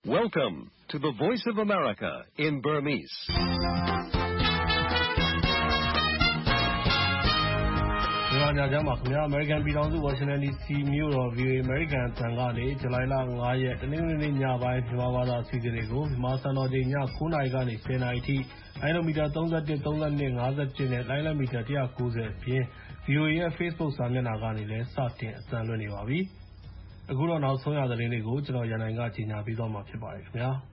Welcome to the Voice of America in Burmese. ။ဒီညချမ်းမှာခင်ဗျာ American ပြည်ထောင်စု Washington DC မြို့တော် VOA American အသံကနေ ဇူလိုင်လ 5 ရက် တနင်္ဂနွေနေ့ညပိုင်းမြန်မာဘာသာအစီအစဉ်တွေကိုမြန်မာစံတော်ချိန်ည 9 နာရီကနေ 10 နာရီထိလိုင်းနိုမီတာ 31, 32, 51 နဲ့လိုင်းနိုမီတာ 190 အပြင် VOA ရဲ့ Facebook စာမျက်နှာကနေလည်းစတင်အသံလွှင့်နေပါပြီ။အခုတော့နောက်ဆုံးရသတင်းတွေကိုကျွန်တော်ရန်နိုင်ကကြီးညာပေးသွားမှာဖြစ်ပါတယ်ခင်ဗျာ။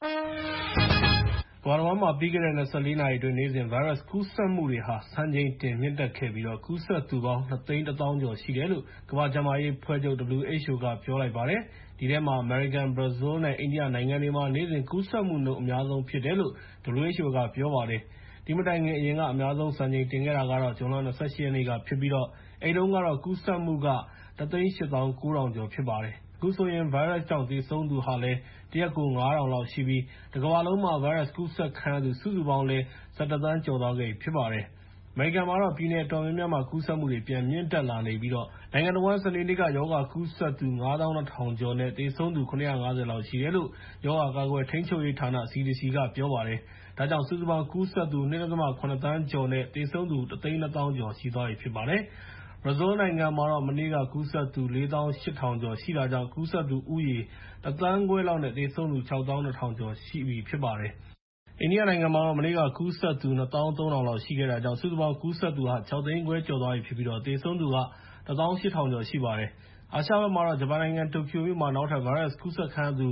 ကမ္ဘာ့မှာပြီးခဲ့တဲ့ 24 နာရီအတွင်းနေ့စဉ်ဗိုင်းရပ်စ်ကူးစက်မှုတွေဟာစံချိန်တင်မြင့်တက်ခဲ့ပြီးကူးစက်သူပေါင်း 2,100,000 ကျော်ရှိတယ်လို့ကမ္ဘာ့ကျန်းမာရေးအဖွဲ့ချုပ် WHO ကပြောလိုက်ပါတယ်။ဒီထဲမှာ American, Brazil နဲ့ အိန္ဒိယနိုင်ငံတွေမှာနေ့စဉ်ကူးစက်မှုနှုန်းအများဆုံးဖြစ်တယ်လို့ WHO ကပြောပါတယ်။ဒီမတိုင်ခင်အရင်ကအများဆုံးစံချိန်တင်ခဲ့တာကတော့ဇွန်လ 28 ရက်နေ့ကဖြစ်ပြီးအဲဒီတုန်းကတော့ကူးစက်မှုက 1,890,000 ကျော်ဖြစ်ပါတယ်။အခုဆိုရင်ဗိုင်းရပ်စ်ကြောင့်သေဆုံးသူဟာလည်း တရက်ကို 5,000 လောက်ရှိပြီးတကမ္ဘာလုံးမှာဗိုင်းရပ်စ်ကူးစက်ခံရသူစုစုပေါင်းလည်း 11 သန်းကျော်သွားခဲ့ပြီဖြစ်ပါတယ်။ အမေရိကန်မှာတော့ပြည်နယ်အတော်များများမှာကူးစက်မှုတွေပြန်မြင့်တက်လာနေပြီးနိုင်ငံတဝန်းစနေနေ့ကရောဂါကူးစက်သူ 52,000 ကျော်နဲ့သေဆုံးသူ 750 လောက်ရှိတယ်လို့ရောဂါကာကွယ်ထိန်းချုပ်ရေးဌာန CDC ကပြောပါတယ်။ဒါကြောင့်စုစုပေါင်းကူးစက်သူ 2.7 သန်းကျော်နဲ့သေဆုံးသူ 120,000 ကျော်ရှိသွားပြီဖြစ်ပါတယ်။ Brazil နိုင်ငံမှာတော့မနေ့ကကူးစက်သူ 48,000 ကျော်ရှိတာကြောင့်ကူးစက်သူဦးရေ 1,500,000 လောက်နဲ့သေဆုံးသူ 620,000 ကျော်ရှိပြီဖြစ်ပါတယ်။ အိန္ဒိယနိုင်ငံမှာတော့မနေ့ကကူးစက်သူ 23,000 လောက်ရှိခဲ့တာကြောင့်စုစုပေါင်းကူးစက်သူ 650,000 ကျော်သွားပြီဖြစ်ပြီးသေဆုံးသူ 18,000 ကျော်ရှိပါတယ်။ အာရှဘက်မှာတော့ဂျပန်နိုင်ငံတိုကျိုမြို့မှာနောက်ထပ်ဗိုင်းရပ်စ်ကူးစက်ခံရသူ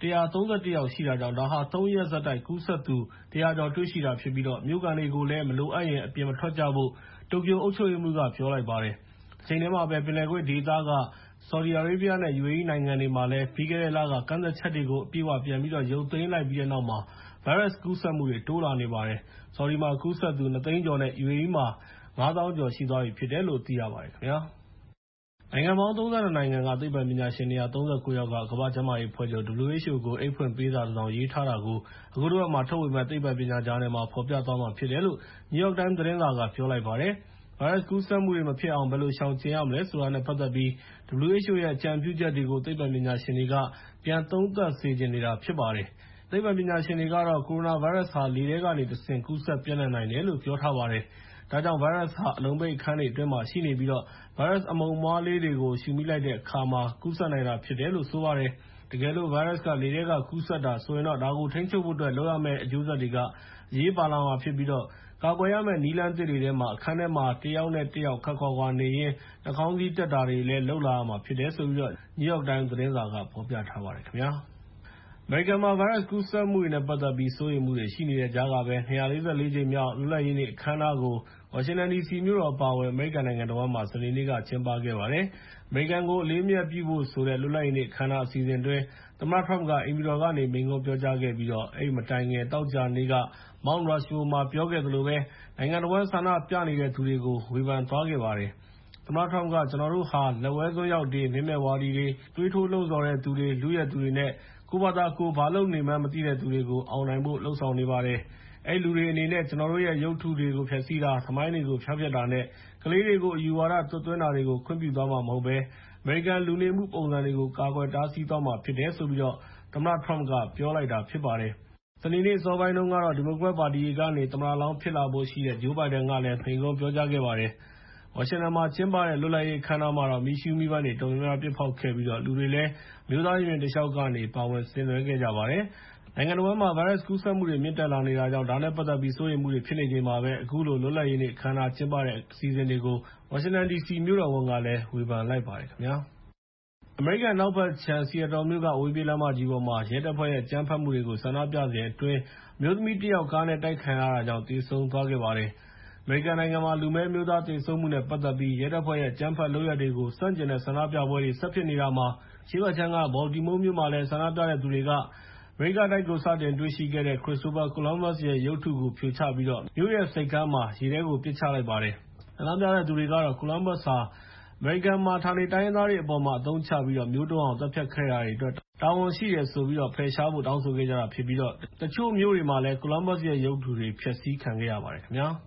131 ယောက်ရှိတာကြောင့်ဒါဟာ 3 ရက်ဆက်တိုက်ကူးစက်သူ 100 ကျော်တွေ့ရှိတာဖြစ်ပြီးမြို့ခံတွေကိုလည်းမလိုအပ်ရင်အပြင်မထွက်ကြဖို့တိုကျိုအုပ်ချုပ်ရေးမှူးကပြောလိုက်ပါတယ်။ တချိန်တည်းမှာပဲပင်လယ်ကွေ့ဒေသက Saudi Arabia နဲ့ UAE နိုင်ငံတွေမှာလည်းပြီးခဲ့တဲ့လကကန့်သတ်ချက်တွေကိုအပြည့်အဝပြန်ပြီးရုပ်သိမ်းလိုက်ပြီးတဲ့နောက်ဗိုင်းရပ်စ်ကူးစက်မှုတွေတိုးလာနေပါတယ်။ Saudi မှာကူးစက်သူ 2 သိန်းကျော်နဲ့ UAE မှာ 5,000 ကျော်ရှိသွားပြီဖြစ်တယ်လို့သိရပါတယ်ခင်ဗျာ။ နိုင်ငံပေါင်း 32 နိုင်ငံကသိပ္ပံပညာရှင် 239 ယောက်ကကမ္ဘာ့ကျန်းမာရေးအဖွဲ့ချုပ် WHO ကိုအိတ်ဖွင့်ပေးစာတစောင်ရေးထားတာကိုအခုတပတ်မှာထုတ်ဝေမယ့်သိပ္ပံပညာဂျာနယ်မှာဖော်ပြသွားမှာဖြစ်တယ်လို့ New York Times သတင်းစာကပြောလိုက်ပါတယ်။ ဗိုင်းရပ်စ်ကူးစက်မှုတွေမဖြစ်အောင်ဘယ်လိုရှောင်ကြဉ်ရမလဲဆိုတာနဲ့ပတ်သက်ပြီး WHO ရဲ့အကြံပြုချက်တွေကိုသိပ္ပံပညာရှင်တွေကပြန်သုံးသပ်စေချင်နေတာဖြစ်ပါတယ်။ သိပ္ပံပညာရှင်တွေကတော့ကိုရိုနာဗိုင်းရပ်စ်ဟာလေထဲကနေတဆင့်ကူးစက်ပျံ့နှံ့နိုင်တယ်လို့ပြောထားပါတယ်။ ဒါကြောင့်ဗိုင်းရပ်စ်ဟာအလုံပိတ်အခန်းတွေအတွင်းမှာရှိနေပြီးဗိုင်းရပ်စ်အမှုန်အမွှားလေးတွေကိုရှုမိလိုက်တဲ့အခါကူးစက်နိုင်တာဖြစ်တယ်လို့ဆိုပါတယ်။ တကယ်လို့ဗိုင်းရပ်စ်ကလေထဲကကူးစက်တာဆိုရင်ဒါကိုထိန်းချုပ်ဖို့လုပ်ရမယ့်အကျိုးဆက်တွေကအရေးပါလာမှာဖြစ်ပြီးကာကွယ်ရမယ့်နည်းလမ်းသစ်တွေထဲမှာအခန်းထဲမှာတယောက်နဲ့တယောက်ခပ်ခွာခွာနေရင်းနှာခေါင်းစည်းတပ်တာတွေလည်းလုပ်လာရမှာဖြစ်တယ်လို့ New York Times သတင်းစာကဖော်ပြထားပါတယ်ခင်ဗျာ။ အမေရိကန်မှာဗိုင်းရပ်စ်ကူးစက်မှုတွေနဲ့ပတ်သက်ပြီးစိုးရိမ်မှုတွေရှိနေတဲ့ကြားကပဲ244 ကြိမ်မြောက်လွတ်လပ်ရေးနေ့အခမ်းအနားကို Washington DC မြို့တော်အပါအဝင်အမေရိကန်နိုင်ငံတဝန်းမှာစနေနေ့ကကျင်းပခဲ့ပါတယ်။ အမေရိကန်ကိုအလေးအမြတ်ပြုဖို့ဆိုတဲ့လွတ်လပ်ရေးနေ့အခမ်းအနားအစီအစဉ်အတွင်းသမ္မတ Trump ကအိမ်ဖြူတော်ကနေမိန့်ခွန်းပြောကြားခဲ့ပြီးအဲဒီမတိုင်ခင်သောကြာနေ့က Mount Rushmore မှာပြောခဲ့သလိုနိုင်ငံတဝန်းဆန္ဒပြနေတဲ့သူတွေကိုဝေဖန်သွားခဲ့ပါတယ်။ သမ္မတ Trump က ကျနော်တို့ဟာ လက်ဝဲစွန်းရောက်တွေ မင်းမဲ့ဝါဒီတွေ သွေးထိုးလှုံ့ဆော်တဲ့သူတွေ လုယက်သူတွေနဲ့ ကိုယ့်ဘာသာကိုယ်ဘာလုပ်နေမှန်းမသိတဲ့သူတွေကိုအောင်နိုင်ဖို့လုပ်ဆောင်နေပါတယ်။ အဲဒီလူတွေအနေနဲ့ကျနော်တို့ရဲ့ရုပ်တုတွေကိုဖျက်ဆီးတာ သမိုင်းတွေကိုဖျောက်ဖျက်တာနဲ့ ကလေးတွေကိုအယူဝါဒသွတ်သွင်းတာတွေကိုခွင့်ပြုသွားမှာမဟုတ်ဘဲအမေရိကန်လူနေမှုပုံစံတွေကိုကာကွယ်တားဆီးသွားမှာဖြစ်တယ်လို့သမ္မတ Trump ကပြောလိုက်တာဖြစ်ပါတယ်။ စနေနေ့အစောပိုင်းတုန်းကတော့ဒီမိုကရက်ပါတီကနေသမ္မတလောင်းဖြစ်လာဖို့ရှိတဲ့ Joe Biden ကလည်းမိန့်ခွန်းပြောကြားခဲ့ပါတယ်။ ဝါရှင်တန်မှာကျင်းပတဲ့လွတ်လပ်ရေးအခမ်းအနားမှာမီးရှူးမီးပန်းတွေအတော်များများပစ်ဖောက်ခဲ့ပြီးလူတွေလည်းအမျိုးသားရင်ပြင်တလျှောက်ကနေပါဝင်ဆင်နွှဲခဲ့ကြပါတယ်။ နိုင်ငံတဝန်းမှာဗိုင်းရပ်စ်ကူးစက်မှုတွေမြင့်တက်လာနေတာကြောင့်ဒါနဲ့ပတ်သက်ပြီးစိုးရိမ်မှုတွေဖြစ်နေချိန်မှာအခုလိုလွတ်လပ်ရေးနေ့အခမ်းအနားကျင်းပတဲ့အစီအစဉ်တွေကို Washington DC မြို့တော်ဝန်ကလည်းဝေဖန်လိုက်ပါတယ်ခင်ဗျာ။ အမေရိကန်အနောက်ဘက်ခြမ်း Seattle မြို့ကအဝေးပြေးလမ်းမကြီးပေါ်မှာရဲတပ်ဖွဲ့ရဲ့အကြမ်းဖက်မှုတွေကိုဆန္ဒပြစဉ်အတွင်းအမျိုးသမီးတယောက်ကားနဲ့တိုက်ခံရတာကြောင့်သေဆုံးသွားခဲ့ပါတယ်။ အမေရိကန်နိုင်ငံမှာလူမည်းအမျိုးသားသေဆုံးမှုနဲ့ပတ်သက်ပြီးရဲတပ်ဖွဲ့ရဲ့အကြမ်းဖက်လုပ်ရပ်တွေကိုဆန့်ကျင်တဲ့ဆန္ဒပြပွဲတွေဆက်ဖြစ်နေတာမှာအရှေ့ဘက်ခြမ်းက Baltimore မြို့မှာလည်းဆန္ဒပြတဲ့သူတွေကအမေရိကတိုက်ကိုစတင်တွေ့ရှိခဲ့တဲ့ Christopher Columbus ရဲ့ရုပ်တုကိုဖြိုချပြီးမြို့ရဲ့ဆိပ်ကမ်းမှာရေထဲကိုပစ်ချလိုက်ပါတယ်။ ဆန္ဒပြတဲ့သူတွေကတော့Columbus ဟာအမေရိကန်မှာဌာနေတိုင်းရင်းသားတွေအပေါ်အသုံးချပြီးမျိုးတုန်းအောင်သတ်ဖြတ်ခဲ့တာတွေအတွက်တာဝန်ရှိတယ်ဆိုပြီးဖယ်ရှားဖို့တောင်းဆိုခဲ့ကြတာဖြစ်ပြီးတချို့မြို့တွေမှာလည်းColumbus ရဲ့ရုပ်တုတွေဖျက်ဆီးခံခဲ့ရပါတယ်ခင်ဗျာ။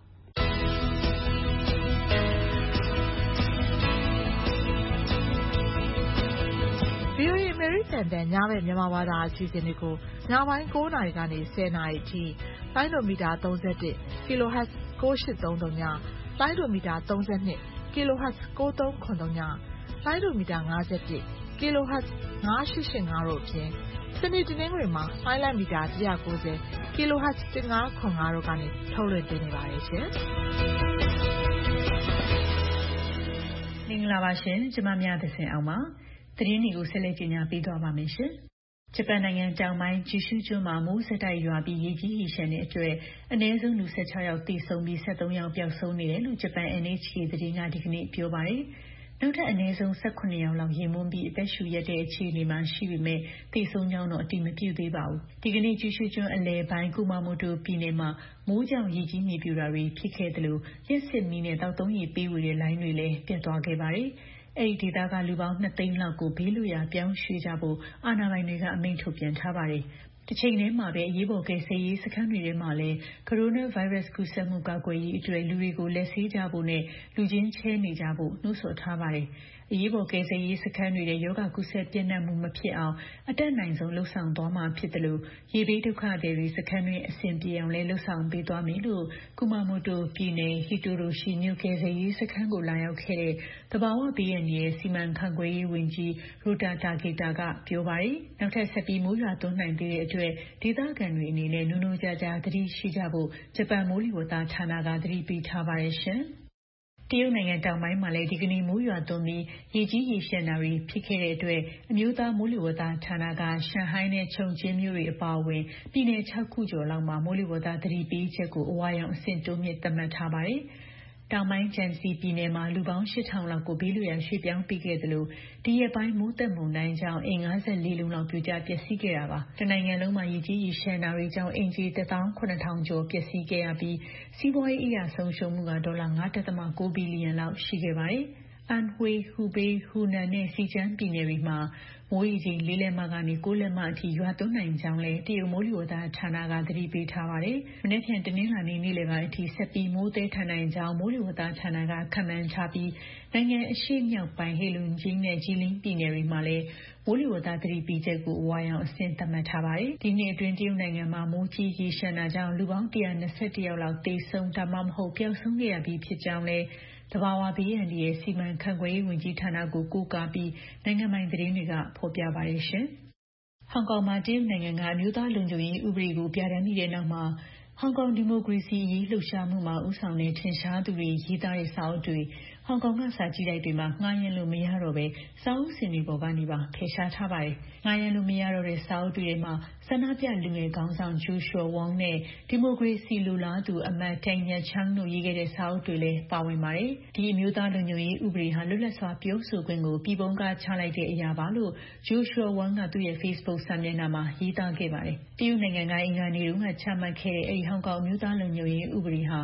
VOA ရီတန်တန်ညဘက်မြန်မာဘာသာအစီအစဉ်တွေကိုညပိုင်း9 နာရီကနေ 10 နာရီအထိလိုင်းဒိုမီတာ 31 kHz 9833ညလိုင်းဒိုမီတာ 32 kHz 9393ညလိုင်းဒိုမီတာ 51 kHz 9885တို့အပြင်စနေတနင်္ဂနွေမှာလိုင်းလံမီတာ190 kHz 1505တို့ကနေထုတ်လွှင့်ပေးနေပါတယ်ရှင်။မင်္ဂလာပါရှင်ကျမမြသစင်အောင်ပါသတင်းတွေကိုဆက်လက်တင်ပြပေးသွားပါမယ်ရှင်ဂျပန်နိုင်ငံတောင်ပိုင်းဂျီရှုကျွန်းမှာမိုးဆက်တိုက်ရွာပြီးရေကြီးရေရှမ်းတဲ့အတွက်အနည်းဆုံးလူ16ယောက်သေဆုံးပြီး73ယောက်ပျောက်ဆုံးနေတယ်လို့ဂျပန် NHK သတင်းကဒီကနေ့ပြောပါတယ်နောက်ထပ်အနည်းဆုံး18ယောက်လောက်ရေမွန်းပြီးအသက်ရှူရတဲ့အခြေအနေမှာရှိပေမဲ့သေဆုံးကြောင်းတော့အတိမပြုသေးပါဘူးဒီကနေ့ဂျီရှုကျွန်းအလဲပိုင်းကူမာမိုတိုပြည်နယ်မှာမိုးကြောင့်ရေကြီးမြေပြိုတာတွေဖြစ်ခဲ့တယ်လို့ရစ်စစ်မီနဲ့တောက်သုံးရေပေးဝေတဲ့လိုင်းတွေလည်းပြတ်သွားခဲ့ပါတယ်အဲ့ဒီဒေသကလူပေါင်း2သိန်းလောက်ကိုဘေးလွတ်ရာပြောင်းရွှေ့ကြဖို့အာဏာပိုင်တွေကအမိန့်ထုတ်ပြန်ထားပါတယ်။တစ်ချိန်တည်းမှာပဲအရေးပေါ်ကယ်ဆယ်ရေးစခန်းတွေထဲမှာလည်းကိုရိုနာဗိုင်းရပ်စ်ကူးစက်မှုကာကွယ်ရေးအတွက်လူတွေကိုလက်ဆေးကြဖို့နဲ့လူချင်းချဲနေကြဖို့နှိုးဆော်ထားပါတယ်။အရေးပေါ်ကယ်ဆယ်ရေးစခန်းတွေရဲ့ရောဂါကူးစက်ပြန့်နှံ့မှုမဖြစ်အောင်အတက်နိုင်ဆုံးလှုံ့ဆော်သွားမှာဖြစ်တယ်လို့ရေဘေးဒုက္ခသည်တွေစခန်းတွေအဆင်ပြေအောင်လည်းလှုံ့ဆော်ပေးသွားမယ်လို့ကူမာမိုတိုပြည်နယ်ဟီတိုရိုရှိမြို့ကယ်ဆယ်ရေးစခန်းကိုလာရောက်ခဲ့တဲ့တဘာဝဘေးရန်ရဲ့စီမံခန့်ခွဲရေးဝန်ကြီးရိုတာတာဂီတာကပြောပါတယ်နောက်ထပ်ဆက်ပြီးမိုးရွာသွန်းနိုင်သေးတဲ့အတွက်ဒေသခံတွေအနေနဲ့နိုးနိုးကြားကြားသတိရှိကြဖို့ဂျပန်မိုးလေဝသဌာနကသတိပေးထားပါတယ်ရှင်တရုတ်နိုင်ငံတောင်ပိုင်းမှာလည်းဒီကနေ့မိုးရွာသွန်းပြီးရေကြီးရေရှမ်းတာတွေဖြစ်ခဲ့တဲ့အတွက်အမျိုးသားမိုးလေဝသဌာနကရှန်ဟိုင်းနဲ့ချုံကျင်းမြို့တွေအပါအဝင်ပြည်내6ခုကျော်လောက်မှာမိုးလေဝသသတိပေးချက်ကိုအဝါရောင်အဆင့်တိုးမြင့်သတ်မှတ်ထားပါတယ်တောင်ပိုင်းဂျန်စီပြည်နယ်မှာလူပေါင်း8000လောက်ကိုဘေးလွတ်ရာရွှေ့ပြောင်းပေးခဲ့တယ်လို့ဒီရက်ပိုင်းမိုးသက်မုန်တိုင်းကြောင့်အိမ်54လုံးလောက်ပြိုကျပျက်စီးခဲ့တာပါတနိုင်ငံလုံးမှာရေကြီးရေရှမ်းတာတွေကြောင့်အိမ်ခြေ18000ကျော်ပျက်စီးခဲ့ရပြီးစီးပွားရေးအရာဆုံးရှုံးမှုကဒေါ်လာ 9.9 ဘီလီယံလောက်ရှိခဲ့ပါတယ်အန်ဟွေဟူဘေးဟူနန်နဲ့စီကျန်းပြည်နယ်တွေမှာမိုးရေချိန်4လက်မကနေ9လက်မအထိရွာသွန်းနိုင်ကြောင်းလဲတရုတ်မိုးလေဝသဌာနကသတိပေးထားပါတယ်။မနေ့ကတနင်္လာနေ့နေ့လယ်ပိုင်းအထိဆက်ပြီးမိုးသေးထန်နိုင်ကြောင်းမိုးလေဝသဌာနကခန့်မှန်းထားပြီးနိုင်ငံအရှေ့မြောက်ပိုင်းဟေလွန်ဂျင်းနဲ့ဂျီလင်းပြည်နယ်တွေမှာလည်းမိုးလေဝသသတိပေးချက်ကိုအဝါရောင်အဆင့်သတ်မှတ်ထားပါတယ်။ဒီနေ့အတွင်းတရုတ်နိုင်ငံမှာမိုးကြီးရေရှမ်းတာကြောင့်လူပေါင်း121ယောက်လောက်သေဆုံးဒါမှမဟုတ်ပျောက်ဆုံးခဲ့ရပြီးဖြစ်ကြောင်းလဲတဘာဝဘေးရန်ရဲ့စီမံခန့်ခွဲရေးဝန်ကြီးဌာနကိုကိုးကားပြီးနိုင်ငံပိုင်သတင်းတွေကဖော်ပြပါတယ်ရှင်။ဟောင်ကောင်မှာတရုတ်နိုင်ငံကအမျိုးသားလုံခြုံရေးဥပဒေကိုပြဋ္ဌာန်းပြီးတဲ့နောက်မှာဟောင်ကောင်ဒီမိုကရေစီအရေးလှုပ်ရှားမှုမှာဦးဆောင်တဲ့ထင်ရှားသူတွေရေးသားတဲ့စာအုပ်တွေဟောင်ကောင်ကစာကြည့်တိုက်တွေမှာငှားရမ်းလို့မရတော့ပဲစာအုပ်စင်တွေပေါ်ကနေပါဖယ်ရှားထားပါတယ်။ငှားရမ်းလို့မရတော့တဲ့စာအုပ်တွေထဲမှာဆန္ဒပြလူငယ်ခေါင်းဆောင်ဂျိုရှော်ဝေါနဲ့ဒီမိုကရေစီလိုလားသူအမတ်တိုင်ညက်ချန်းတို့ရေးခဲ့တဲ့စာအုပ်တွေလည်းပါဝင်ပါတယ်။ဒီအမျိုးသားလုံခြုံရေးဥပဒေဟာလွတ်လပ်စွာပြောဆိုခွင့်ကိုပြည်ပုံကချလိုက်တဲ့အရာပါလို့ဂျိုရှော်ဝေါကသူ့ရဲ့ Facebook စာမျက်နှာမှာရေးသားခဲ့ပါတယ်။တရုတ်နိုင်ငံကအင်္ဂါနေ့တုန်းကချမှတ်ခဲ့တဲ့အဲဒီဟောင်ကောင်အမျိုးသားလုံခြုံရေးဥပဒေဟာ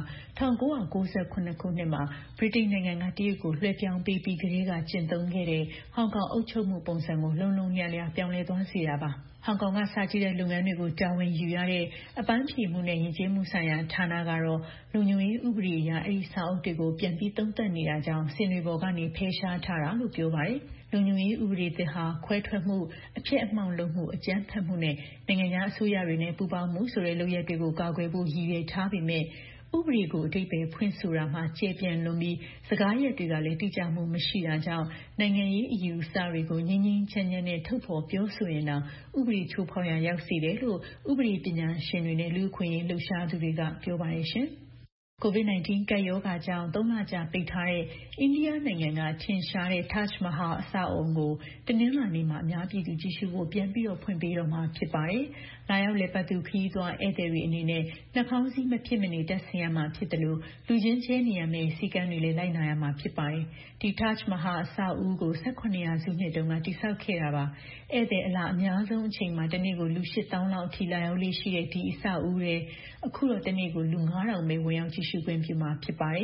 1998ခုနှစ်မှာဗြိတိန်နိုင်ငံကတရုတ်ကိုလွှဲပြောင်းပေးပြီးကတည်းကကျင့်သုံးခဲ့တဲ့ဟောင်ကောင်အုပ်ချုပ်မှုပုံစံကိုလုံးလုံးလျားလျားပြောင်းလဲသွားစေတာပါဟောင်ကောင်ကစာကြည့်တဲ့လုပ်ငန်းတွေကိုတာဝန်ယူရတဲ့အပန်းဖြေမှုနဲ့ယဉ်ကျေးမှုဆိုင်ရာဌာနကတော့လုံခြုံရေးဥပဒေအရအဲဒီစာအုပ်တွေကိုပြန်ပြီးသုံးသပ်နေတာကြောင့်စင်တွေပေါ်ကနေဖယ်ရှားထားတာလို့ပြောပါတယ်လုံခြုံရေးဥပဒေသစ်ဟာခွဲထွက်မှုအဖြစ်အမှောင်လုပ်မှုအကြမ်းဖက်မှုနဲ့နိုင်ငံခြားအစိုးရတွေနဲ့ပူးပေါင်းမှုဆိုတဲ့လုပ်ရက်တွေကိုကာကွယ်ဖို့ရည်ရွယ်ထားပေမဲ့ဥပဒေကိုအတိတ်ပဲဖွင့်ဆိုတာမှာကျေပြန့်လွန်ပြီးစကားရက်တွေကလည်းတိကျမှုမရှိတာကြောင့်နိုင်ငံရေးအယူအဆတွေကိုငြင်းငြင်းချမ်းချမ်းနဲ့ထုတ်ဖော်ပြောဆိုရင်တော့ဥပဒေချိုးဖောက်ရာရောက်စေတယ်လို့ဥပဒေပညာရှင်တွေနဲ့လူ့အခွင့်အရေးလှုပ်ရှားသူတွေကပြောပါတယ်ရှင်။ COVID-19 ကပ်ရောဂါကြောင့်3လကြာပိတ်ထားတဲ့အိန္ဒိယနိုင်ငံကထင်ရှားတဲ့ Taj Mahal အဆောက်အအုံကိုတနင်္လာနေ့မှာအများပြည်သူကြည့်ရှုဖို့ပြန်ပြီးဖွင့်ပေးတော့မှာဖြစ်ပါတယ်။လာရောက်လည်ပတ်သူခရီးသွားဧည့်သည်တွေအနေနဲ့နှာခေါင်းစည်းမဖြစ်မနေတပ်ဆင်ရမှာဖြစ်တယ်လို့လူချင်းချဲနေရမယ့်စည်းကမ်းတွေလည်းလိုက်နာရမှာဖြစ်ပါတယ်။ဒီ Taj Mahal အဆောက်အဦကို18ရာစုနှစ်တုန်းကတည်ဆောက်ခဲ့တာပါ။ဧည့်သည်အလားအများဆုံးအချိန်မှာတနေ့ကိုလူ8000လောက်အထိလာရောက်လေ့ရှိတဲ့ဒီအဆောက်အဦတွေအခုတော့တနေ့ကိုလူ9000ပဲဝင်ရောက်ကြည့်ရှုခွင့်ပြုမှာဖြစ်ပါတယ်။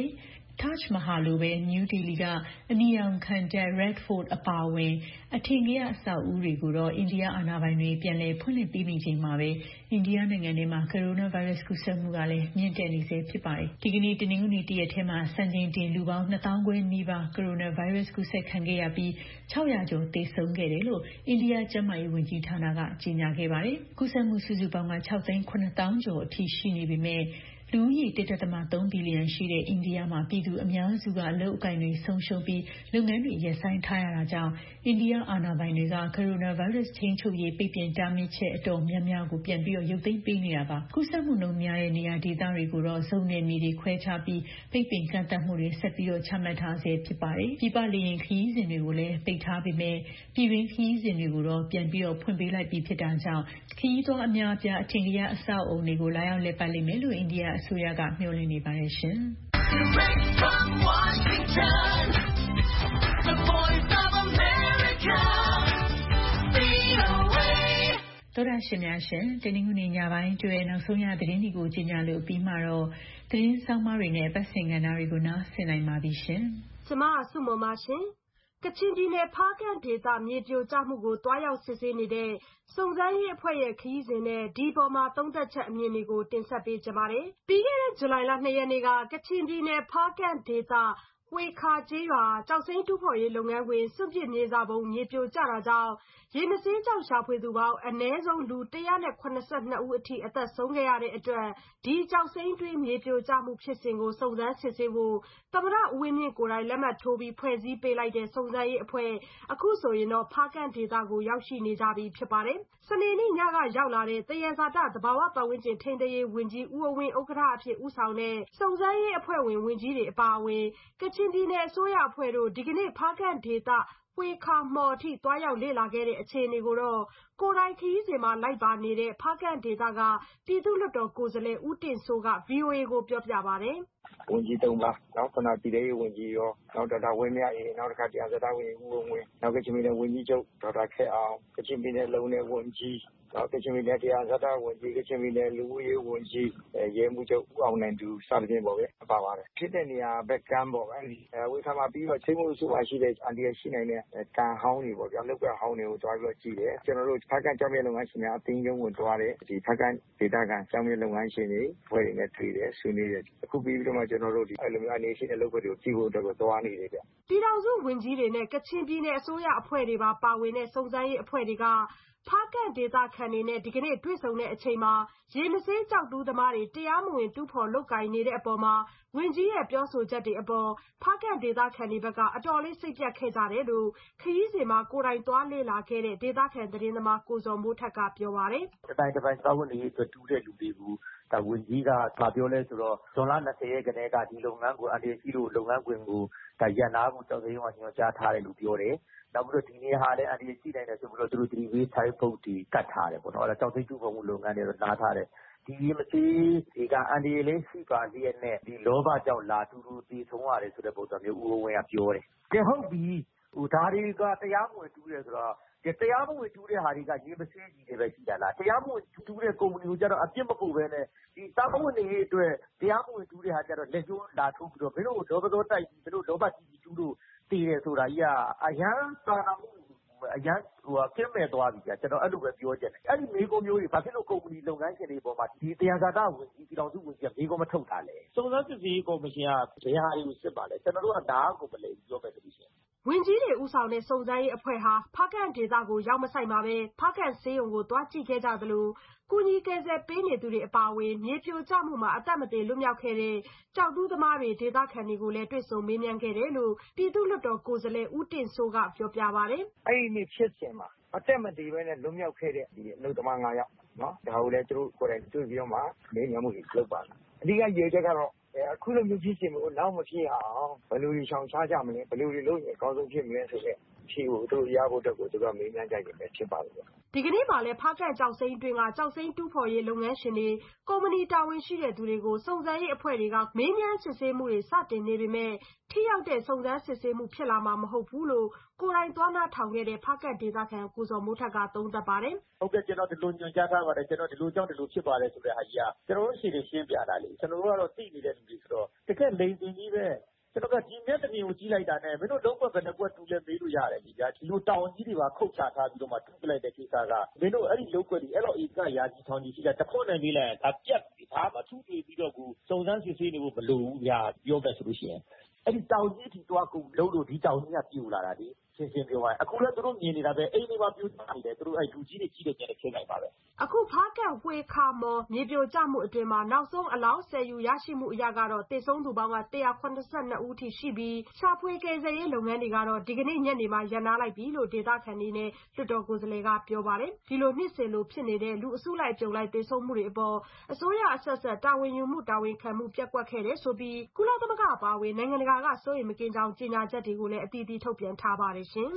Taj Mahal လိုပဲ နယူးဒေလီကအနီရောင်ခံတပ် Red Fort အပါအဝင်အထင်ကရအဆောက်အဦတွေကိုတော့အိန္ဒိယအာဏာပိုင်တွေပြန်လည်ဖွင့်လှစ်ပေးနေချိန်မှာပဲအိန္ဒိယနိုင်ငံထဲမှာကိုရိုနာဗိုင်းရပ်စ်ကူးစက်မှုကလည်းမြင့်တက်နေဆဲဖြစ်ပါတယ်။ဒီကနေ့တနင်္ဂနွေတရက်ထဲမှာစံချိန်တင်လူပေါင်း2,500နီးပါးကိုရိုနာဗိုင်းရပ်စ်ကူးစက်ခံခဲ့ရပြီး600ကျော်သေဆုံးခဲ့တယ်လို့အိန္ဒိယကျန်းမာရေးဝန်ကြီးဌာနကကြေညာခဲ့ပါတယ်။ကူးစက်မှုစုစုပေါင်းက6,900,000ကျော်အထိရှိနေပေမဲ့လူဦးရေ 1.3 ဘီလီယံရှိတဲ့အိန္ဒိယမှာပြည်သူအများစုကအလုပ်အကိုင်တွေဆုံးရှုံးပြီးလုပ်ငန်းတွေရပ်ဆိုင်းထားရတာကြောင့်အိန္ဒိယအာဏာပိုင်တွေကကိုရိုနာဗိုင်းရပ်စ်ထိန်းချုပ်ရေးပိတ်ပင်တားမြစ်ချက်အတော်များများကိုပြန်ပြီးရုပ်သိမ်းပေးနေတာပါ။ကူးစက်မှုနှုန်းများတဲ့နေရာဒေသတွေကိုတော့ဇုံနယ်မြေတွေခွဲခြားပြီးပိတ်ပင်ကန့်သတ်မှုတွေဆက်ပြီးချမှတ်ထားဆဲဖြစ်ပါတယ်။ပြည်ပလေယာဉ်ခရီးစဉ်တွေကိုလည်းပိတ်ထားပေမဲ့ပြည်တွင်းခရီးစဉ်တွေကိုတော့ပြန်ပြီးဖွင့်ပေးလိုက်ပြီးဖြစ်တာကြောင့်ခရီးသွားအများအပြားအထင်ကရအဆောက်အုံတွေကိုလာရောက်လည်ပတ်လိမ့်မယ်လို့အိန္ဒိယအစိုးရကမျှော်လင့်နေပါတယ်ရှင်။သောတာရှင်များရှင်တနင်္ဂနွေညပိုင်းအတွက်နောက်ဆုံးရသတင်းတွေကိုကြီးညာလို့ပြီးမှတော့သတင်းဆောင်းပါးတွေနဲ့ပတ်စင်ကဏ္ဍတွေကိုနားဆင်နိုင်ပါပြီရှင်။ကျမဆုမွန်ပါရှင်။ကချင်ပြည်နယ်ဖားကန့်ဒေသမြေပြိုကျမှုကိုတွားရောက်စစ်ဆေးနေတဲ့စုံစမ်းရေးအဖွဲ့ရဲ့ခရီးစဉ်နဲ့ဒီပေါ်မှာသုံးသပ်ချက်အမြင်တွေကိုတင်ဆက်ပေးကြပါမယ်။ပြီးခဲ့တဲ့ဇူလိုင်လ2ရက်နေ့ကကချင်ပြည်နယ်ဖားကန့်ဒေသဝေခါကျေးရွာကျောက်စိမ်းတူးဖော်ရေးလုပ်ငန်းခွင်စွန့်ပစ်မြေစာပုံမြေပြိုကျတာကြောင့်ရေမဆေးကျောက်ရှာဖွေသူပေါင်းအနည်းဆုံးလူ182ဦးအထိအသက်ဆုံးခဲ့ရတဲ့အတွက်ဒီကျောက်စိမ်းတွင်းမြေပြိုကျမှုဖြစ်စဉ်ကိုစုံစမ်းစစ်ဆေးဖို့သမ္မတဦးဝင်းမြင့်ကိုယ်တိုင်လက်မှတ်ထိုးပြီးဖွဲ့စည်းပေးလိုက်တဲ့စုံစမ်းရေးအဖွဲ့အခုဆိုရင်တော့ဖားကန့်ဒေသကိုရောက်ရှိနေကြပြီဖြစ်ပါတယ်။စနေနေ့ညကရောက်လာတဲ့သယံဇာတသဘာဝပတ်ဝန်းကျင်ထိန်းသိမ်းရေးဝန်ကြီးဦးအဝင်းဥက္ကဋ္ဌအဖြစ်ဦးဆောင်တဲ့စုံစမ်းရေးအဖွဲ့ဝင်ဝန်ကြီးတွေအပါအဝင်ကချင်ပြည်နယ်အစိုးရအဖွဲ့တို့ဒီကနေ့ဖားကန့်ဒေသဝေခါမှော်အထိတွားရောက်လေ့လာခဲ့တဲ့အခြေအနေကိုတော့ကိုယ်တိုင်ခရီးစဉ်မှာလိုက်ပါနေတဲ့ဖားကန့်ဒေသကပြည်သူ့လွှတ်တော်ကိုယ်စားလှယ်ဦးတင်စိုးက VOA ကိုပြောပြပါတယ်။ဝန်ကြီး3ပါနောက်ခုနပြည်ထောင်စုဝန်ကြီးရောနောက်ဒေါက်တာဝင်းမြတ်အေးနောက်တစ်ခါတရားစတာဝန်ကြီးဦးဝင်းနောက်ကချင်ပြည်နယ်ဝန်ကြီးချုပ်ဒေါက်တာခဲအောင်ကချင်ပြည်နယ်လုံနယ်ဝန်ကြီးနောက်ကချင်ပြည်နယ်တရားစတာဝန်ကြီးကချင်ပြည်နယ်လူဦးရေးဝန်ကြီးရဲမှုချုပ်ဦးအောင်နိုင်သူစသဖြင့်ပေါ့ဗျာပါပါတယ်ဖြစ်တဲ့နေရာဘက်ကမ်းပေါ့အဲဒီဝေခါမှာပြီးတော့ချိန်မှုစုပါရှိတဲ့အန်တီရရှိနိုင်တဲ့ကန်ဟောင်းတွေပေါ့ဗျာလောက်ကဟောင်းတွေကိုတွားပြီးတော့ကြည့်တယ်ကျွန်တော်တို့ဖက်ကန်ကျောင်းမြေလုပ်ငန်းရှင်များအသင်းရုံးကိုတွားတယ်ဒီဖက်ကန်ဒေတာကန်ကျောင်းမြေလုပ်ငန်းရှင်တွေဖွဲ့တွေနဲ့တွေ့တယ်ဆွေးနွေးတယ်အခုပြီးပြီးတော့မှကျွန်တော်တို့ဒီအဲ့လိုမျိုးအနေရှိတဲ့လုပ်ဖွဲ့တွေကိုကြည့်ဖို့အတွက်ကိုသွားနေတယ်ဗျပြည်ထောင်စုဝန်ကြီးတွေနဲ့ကချင်ပြည်နယ်အစိုးရအဖွဲ့တွေပါဝင်တဲ့စုံစမ်းရေးအဖွဲ့တွေကဖားကန့်ဒေသခံတွေနဲ့ဒီကနေ့တွေ့ဆုံတဲ့အချိန်မှာရေမဆေးကြောက်တူးသမားတွေတရားမဝင်တူးဖော်လုပ်ကိုင်နေတဲ့အပေါ်မှာဝန်ကြီးရဲ့ပြောဆိုချက်တွေအပေါ်ဖားကန့်ဒေသခံတွေဘက်ကအတော်လေးစိတ်ပြတ်ခဲ့ကြတယ်လို့ခရီးစဉ်မှာကိုယ်တိုင်သွားလေ့လာခဲ့တဲ့ဒေသခံသတင်းသမားကိုဇော်မိုးထက်ကပြောပါတယ်။တစ်ပိုင်းစာဝန်တွေအတွက်တူးတဲ့လူတွေကိုဒါဝန်ကြီးကမပြောလဲဆိုတော့ဇွန်လ20ရက်ကနေကဒီလုပ်ငန်းကိုအန်တီစီလို့လုပ်ငန်းခွင်ကိုဒါရန်နာဖို့ကြောက်စိမ်းကညွှန်ကြားထားတယ်လို့ပြောတယ်။နောက်ပြီးတော့ဒီနေ့ဟာလည်းအန်တီစီနိုင်တယ်ဆိုပြီးတော့သူတို့ဒီဝေးဆိုင်ပုတ်တီကတ်ထားတယ်ပေါ့နော်။အဲကြောက်စိမ်းတူးဖော်မှုလုပ်ငန်းတွေတော့နားထားတယ်။ဒီမစီဒီကအန်ဒီလေးရှိပါလျက်နဲ့ဒီလောဘကြောင့်လာတူတူတည်ဆုံးရတယ်ဆိုတဲ့ပုံစံမျိုးဦးဝင်းကပြောတယ်။ကဲဟုတ်ပြီဟိုဒါတွေကတရားမဝင်တူးတယ်ဆိုတော့တရားမဝင်တူးတဲ့ဟာတွေကရေမဆေးကြီးတွေပဲရှိတာလားတရားမဝင်တူးတဲ့ကုမ္ပဏီကိုကျတော့အပြစ်မပို့ပဲနဲ့ဒီတာဝန်တွေအတွက်တရားမဝင်တူးတဲ့ဟာကျတော့လက်ကျိုးလာထိုးပြီးတော့မင်းတို့လောဘသောတိုက်ပြီးမင်းတို့လောဘကြီးတူးလို့တည်တယ်ဆိုတာကြီးကအရန်သာနာမှုအရန်ဟိုကင်းမဲ့သွားပြီကြာကျွန်တော်အဲ့လိုပဲပြောချင်တယ်အဲ့ဒီမိကုံမျိုးတွေဘာဖြစ်လို့ကုမ္ပဏီလုပ်ငန်းရှင်တွေပေါ်မှာဒီတရားဇာတဝင်ကြီးပြည်တော်စုဝင်ကြီးကမိကုံမထုတ်တာလဲစုံစမ်းစစ်ဆေးကော်မရှင်ကဘယ်ဟာတွေကိုစစ်ပါလဲကျွန်တော်တို့ကဒါကိုမလဲပြောမယ်လို့ရှိရင်ဝန်ကြီးတွေဦးဆောင်တဲ့စုံစမ်းရေးအဖွဲ့ဟာဖားကန့်ဒေသကိုရောက်မဆိုင်ပါပဲဖားကန့်ဆေးရုံကိုတွားကြည့်ခဲ့ကြသလိုကုညီကယ်ဆယ်ပေးနေသူတွေအပါအဝင်မြေပြိုကျမှုမှာအသက်မသေလွတ်မြောက်ခဲ့တဲ့ကြောက်တူးသမားတွေဒေသခံတွေကိုလည်းတွေ့ဆုံမေးမြန်းခဲ့တယ်လို့ပြည်သူ့လွှတ်တော်ကိုယ်စားလှယ်ဦးတင်စိုးကပြောပြပါတယ်အဲ့ဒီနေ့ဖြစ်စဉ်မှာအသက်မသေဘဲနဲ့လွတ်မြောက်ခဲ့တဲ့ဒီအလုပ်သမား9ယောက်နော်ဒါကိုလည်းသူတို့ကိုယ်တိုင်တွေ့ပြီးတော့မှမေးမြန်းမှုတွေလုပ်ပါလားအဓိကရည်ချက်ကတော့အခုလိုမျိုးဖြစ်စဉ်မျိုးနောက်မဖြစ်အောင်ဘယ်လိုရှောင်ရှားကြမလဲဘယ်လိုလုပ်ရင်အကောင်းဆုံးဖြစ်မလဲဆိုတဲ့ဖြေကိုတို့ရဖို့အတွက်ကိုသူကမေးမြန်းကြတယ်ပဲဖြစ်ပါလို့ဒီကနေ့မှလည်းဖားကန့်ကျောက်စိမ်းတွင်ကကျောက်စိမ်းတူးဖော်ရေးလုပ်ငန်းရှင်တွေကုမ္ပဏီတာဝန်ရှိတဲ့သူတွေကိုစုံစမ်းရေးအဖွဲ့တွေကမေးမြန်းစစ်ဆေးမှုတွေစတင်နေပေမဲ့ထိရောက်တဲ့စုံစမ်းစစ်ဆေးမှုဖြစ်လာမှာမဟုတ်ဘူးလို့ကိုယ်တိုင်သွားနာထောင်ခဲ့တဲ့ဖားကန့်ဒေသခံကိုဇော်မိုးထက်ကသုံးသပ်ပါတယ်ဟုတ်ကဲ့ကျွန်တော်ဒီလိုညွှန်ကြားထားပါတယ်ကျွန်တော်ဒီလိုကြောင့်ဒီလိုဖြစ်ပါတယ်ဆိုတဲ့ဟာကြီးကကျွန်တော်တို့ရှင်းပြတာလေကျွန်တော်တို့ကတော့သိနေတဲ့လူတွေဆိုတော့တကယ်လိန်တင်ကြီးပဲကျွန်တော်ကဒီမျက်နှာပြင်ကိုကြည့်လိုက်တာနဲ့မင်းတို့လုံးဝဘယ်နှကွက်တူလဲမေးလို့ရတယ်ဒီလိုတောင်ကြီးတွေပါခုတ်ချထားပြီးတော့မှတူပလိုက်တဲ့ကိစ္စကမင်းတို့အဲ့ဒီလုံးကွက်တွေအဲ့တော့ဧကရာကြီးထောင်ကြီးရှိတာတစ်ခွန်းနဲ့မေးလိုက်ဒါပြက်ဘာမှထူးထွေပြီးတော့ကိုစုံစမ်းစစ်ဆေးနေဖို့မလိုဘူးညာပြောမယ်ဆိုလို့ရှိရင်အဲ့ဒီတောင်ကြီးထိသွားကုန်လုံးလို့ဒီတောင်ကြီးကပြူလာတာဒီရှင်းပြောရရင်အခုလည်းသူတို့မြင်နေတာပဲအိမ်တွေမှာပြူနေတယ်သူတို့အဲ့လူကြီးတွေကြီးတဲ့ကျန်တဲ့ခင်းလိုက်ပါပဲအခုဖားကန့်ဝှေခါမော်မြေပြိုကျမှုအတွင်းမှာနောက်ဆုံးအလောင်း10ယူရရှိမှုအရကတော့တေဆုံးသူပေါင်းက182ဦးထိရှိပြီးရှာဖွေကယ်ဆယ်ရေးလုပ်ငန်းတွေကတော့ဒီကနေ့ညနေမှာရပ်နားလိုက်ပြီလို့ဒေသခံတွေနဲ့လွှတ်တော်ကိုယ်စားလှယ်ကပြောပါတယ်ဒီလိုနှစ်စဉ်လိုဖြစ်နေတဲ့လူအစုလိုက်ပြုံလိုက်တေဆုံးမှုတွေအပေါ်အစိုးရအဆက်ဆက်တာဝန်ယူမှုတာဝန်ခံမှုပျက်ကွက်ခဲ့တယ်ဆိုပြီးကုလသမဂ္ဂအပါအဝင်နိုင်ငံတကာကစိုးရိမ်မကင်းကြောင်းကြေညာချက်တွေကိုလည်းအသီးသီးထုတ်ပြန်ထားပါတယ်ရှင်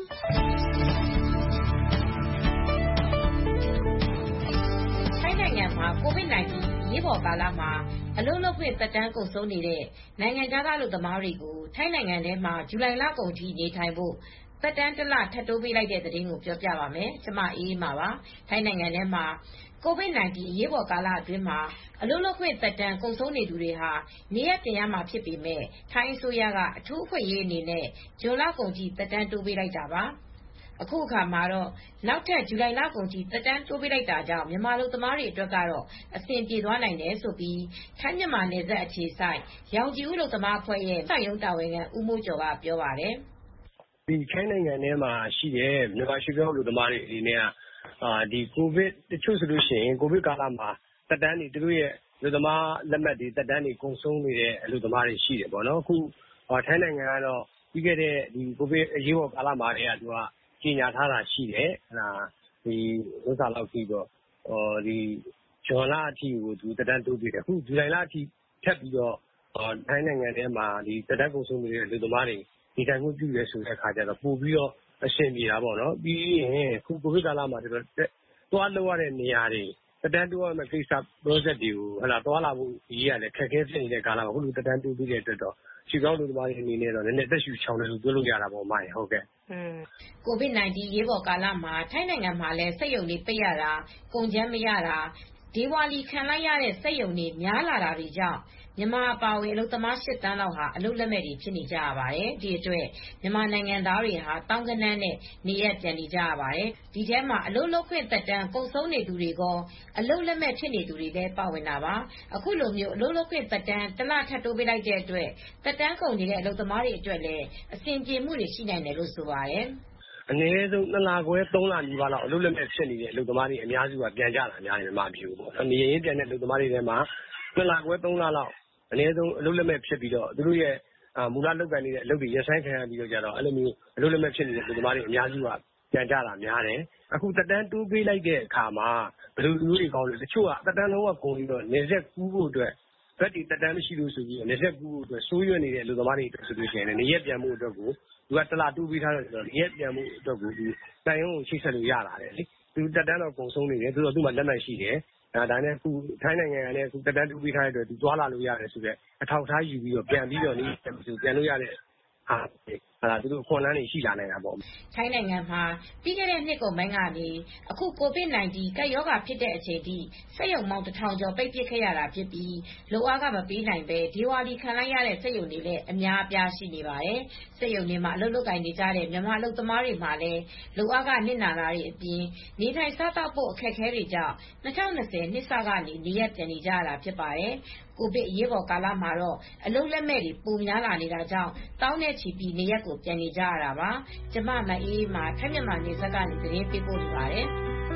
နိုင်ငံမှာ COVID-19 ရေးပေါ်ကာလမှာအလုပ်လုပ်ခွင့်သက်တမ်းကုန်ဆုံးနေတဲ့နိုင်ငံခြားသားလူသမားတွေကိုထိုင်းနိုင်ငံထဲမှာဇူလိုင်လကုန်ထိနေထိုင်ဖို့သက်တမ်းတစ်လထပ်တိုးပေးလိုက်တဲ့သတင်းကိုပြောပြပါမယ်။ကျွန်မအေးအေးပါပါ။ထိုင်းနိုင်ငံထဲမှာ COVID-19 ရေးပေါ်ကာလအတွင်းမှာအလုပ်လုပ်ခွင့်သက်တမ်းကုန်ဆုံးနေသူတွေဟာနေရပြန်ရမှာဖြစ်ပေမဲ့ထိုင်းအစိုးရကအထူးအခွင့်အရေးအနေနဲ့ဇွန်လကုန်ထိသက်တမ်းတိုးပေးလိုက်တာပါ။အခုအခါမှာတော့နောက်ထပ်ဇူလိုင်လကုန်ထိသက်တမ်းတိုးပေးလိုက်တာကြောင့်မြန်မာလူသမားတွေအတွက်ကတော့အဆင်ပြေသွားနိုင်တယ်ဆိုပြီးထိုင်းမြန်မာနယ်စပ်အခြေစိုက်ရောင်ခြည်ဦးလူသမားအဖွဲ့ရဲ့စိုက်ရုံးတာဝန်ခံဦးမိုးကျော်ကပြောပါတယ်။ဒီထိုင်းနိုင်ငံထဲမှာရှိတဲ့မြန်မာရွှေ့ပြောင်းလူသမားတွေအနေနဲ့ဒီကိုဗစ်တချို့ဆိုလို့ရှိရင်ကိုဗစ်ကာလမှာသက်တမ်းတွေသူတို့ရဲ့လူသမားလက်မှတ်တွေသက်တမ်းတွေကုန်ဆုံးနေတဲ့အလူသမားတွေရှိတယ်ပေါ့နော်။အခုထိုင်းနိုင်ငံကတော့ပြီးခဲ့တဲ့ဒီကိုဗစ်အရေးပေါ်ကာလမှာတည်းကသူကကြေညာထားတာရှိတယ်ဒီဥစ္စာလောက်ပြီးတော့ဒီဇွန်လအထိကိုသူသက်တမ်းတိုးပေးတယ်အခုဇူလိုင်လအထိထပ်ပြီးတော့ထိုင်းနိုင်ငံထဲမှာဒီသက်တမ်းကုန်ဆုံးနေတဲ့လူသမားတွေဒီတိုင်းကိုပြုရဲဆိုတဲ့အခါကျတော့ပို့ပြီးတော့အဆင်ပြေတာပေါ့နော်ပြီးရင်အခုကိုဗစ်ကာလမှာတော့သွားလို့ရတဲ့နေရာတွေသက်တမ်းတိုးရမယ့်ကိစ္စ project တွေကိုသွားလာဖို့ဒီကလည်းခက်ခဲဖြစ်နေတဲ့ကာလမှာအခုလိုသက်တမ်းတိုးပြီးတဲ့အတွက်တော့ခြေကောက်လူသမားတွေအနေနဲ့တော့နည်းနည်းသက်ရှူချောင်းတယ်လို့ပြောလို့ရတာပေါ့အမရေဟုတ်ကဲ့ COVID-19 ရေးပေါ်ကာလမှာထိုင်းနိုင်ငံမှာလည်းစက်ရုံတွေပိတ်ရတာကုန်ကြမ်းမရတာဒေဝါလီခံလိုက်ရတဲ့စက်ရုံတွေများလာတာတွေကြောင့်မြန်မာအပါအဝင်အလုပ်သမား8တန်းလောက်ဟာအလုပ်လက်မဲ့တွေဖြစ်နေကြရပါတယ်။ဒီအတွက်မြန်မာနိုင်ငံသားတွေဟာတောင်းကနန်းနဲ့နေရပြန်နေကြရပါတယ်။ဒီထဲမှာအလုပ်လုပ်ခွင့်သက်တမ်းကုန်ဆုံးနေသူတွေကအလုပ်လက်မဲ့ဖြစ်နေသူတွေလည်းပါဝင်တာပါ။အခုလိုမျိုးအလုပ်လုပ်ခွင့်သက်တမ်းတစ်လထပ်တိုးပေးလိုက်တဲ့အတွက်သက်တမ်းကုန်နေတဲ့အလုပ်သမားတွေအတွက်လည်းအဆင်ပြေမှုတွေရှိနိုင်တယ်လို့ဆိုပါတယ်။အနည်းဆုံး2လခွဲ3လနီးပါးလောက်အလုပ်လက်မဲ့ဖြစ်နေတဲ့အလုပ်သမားတွေအများစုကပြန်ကြတာများတယ်မြန်မာပြည်ကိုပေါ့။နေရင်ပြန်တဲ့အလုပ်သမားတွေထဲမှာ2လခွဲ3လလောက်အနည်းဆုံးအလုပ်လက်မဲ့ဖြစ်ပြီးတော့သူတို့ရဲ့မူလလုပ်ကိုင်နေတဲ့အလုပ်တွေရပ်ဆိုင်းခံရပြီးတော့ကြတော့အဲ့လိုမျိုးအလုပ်လက်မဲ့ဖြစ်နေတဲ့လူသမားတွေအများစုကပြန်ကြတာများတယ်အခုသက်တမ်းတိုးပေးလိုက်တဲ့အခါမှာဘယ်လိုမျိုးတွေကောင်းလဲတချို့ကသက်တမ်းလုံးဝကုန်ပြီးတော့နေဆက်ကူးဖို့အတွက်ဘက်ဒီသက်တမ်းမရှိလို့ဆိုပြီးနေဆက်ကူးဖို့အတွက်စိုးရွံ့နေတဲ့လူသမားတွေဆိုလို့ရှိရင်နေရက်ပြန်မှုအတွက်ကိုသူကတစ်လတိုးပေးထားတယ်ဆိုတော့နေရက်ပြန်မှုအတွက်ကိုဒီတိုင်ရုံးကိုချိတ်ဆက်လို့ရလာတယ်လေသူသက်တမ်းတော့ကုန်ဆုံးနေတယ်သူတို့သူ့မှာလက်မှတ်ရှိတယ်ဒါနဲ့အခုထိုင်းနိုင်ငံကလည်းအခုတက်တန်းတူပေးထားတဲ့အတွက်သူသွားလာလို့ရတယ်ဆိုတော့အထောက်ထားယူပြီးတော့ပြန်ပြီးတော့နေပြန်လို့ရတဲ့ဟာသူတို့ခွန်လန်းနေရှိလာနေတာပေါ့ထိုင်းနိုင်ငံမှာပြီးခဲ့တဲ့နှစ်ကုန်ပိုင်းကနေအခု COVID-19 ကပ်ရောဂါဖြစ်တဲ့အချိန်ထိစက်ရုံပေါင်း1000ကျော်ပိတ်ပစ်ခဲ့ရတာဖြစ်ပြီးလိုအားကမပေးနိုင်ပဲဒီဝါလီခံလိုက်ရတဲ့စက်ရုံတွေလည်းအများအပြားရှိနေပါတယ်စက်ရုံတွေမှာအလုပ်လုပ်ကိုင်နေကြတဲ့မြန်မာအလုပ်သမားတွေမှာလည်းလိုအားကနစ်နာတာတွေအပြင်နေထိုင်စားသောက်ဖို့အခက်အခဲတွေကြောင့်2020နှစ်စကနေနေရပြန်နေကြရတာဖြစ်ပါတယ်ကိုဗစ်အရေးပေါ်ကာလမှာတော့အလုပ်လက်မဲ့တွေပိုများလာနေတာကြောင့်တောင်းနဲ့ချီပြီးနေရက်ကိုပြန်နေကြရတာပါကျမမအေးမှာထိုင်းမြန်မာနေဆက်ကနေသတင်းပေးပို့နေပါတယ်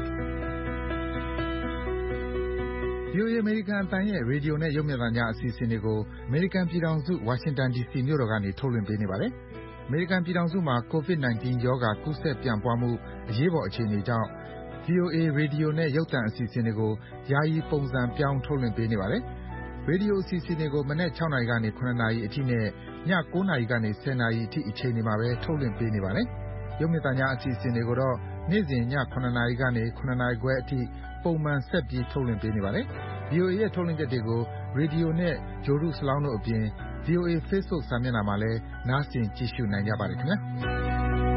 VOA အမေရိကန်အသံရဲ့ရေဒီယိုနဲ့ရုပ်မြင်သံကြားအစီအစဉ်တွေကိုအမေရိကန်ပြည်ထောင်စုဝါရှင်တန် DC မြို့တော်ကနေထုတ်လွှင့်ပေးနေပါတယ်အမေရိကန်ပြည်ထောင်စုမှာ COVID-19 ရောဂါကူးစက်ပြန့်ပွားမှုအရေးပေါ်အခြေအနေကြောင့် VOA ရေဒီယိုနဲ့ရုပ်သံအစီအစဉ်တွေကိုယာယီပုံစံပြောင်းထုတ်လွှင့်ပေးနေပါတယ်ရေဒီယိုအစီအစဉ်တွေကိုမနက်6နာရီကနေ9နာရီအထိနဲ့ည9နာရီကနေ10နာရီအထိအချိန်တွေမှာပဲထုတ်လွှင့်ပေးနေပါတယ်။ရုပ်မြင်သံကြားအစီအစဉ်တွေကိုတော့နေ့စဉ်ည9နာရီကနေ9နာရီခွဲအထိပုံမှန်ဆက်ပြီးထုတ်လွှင့်ပေးနေပါတယ်။ VOA ရဲ့ထုတ်လွှင့်ချက်တွေကိုရေဒီယိုနဲ့ဂြိုဟ်တုစလောင်းတို့အပြင် VOA Facebook စာမျက်နှာမှာလည်းနားဆင်ကြည့်ရှုနိုင်ကြပါတယ်ခင်ဗျာ။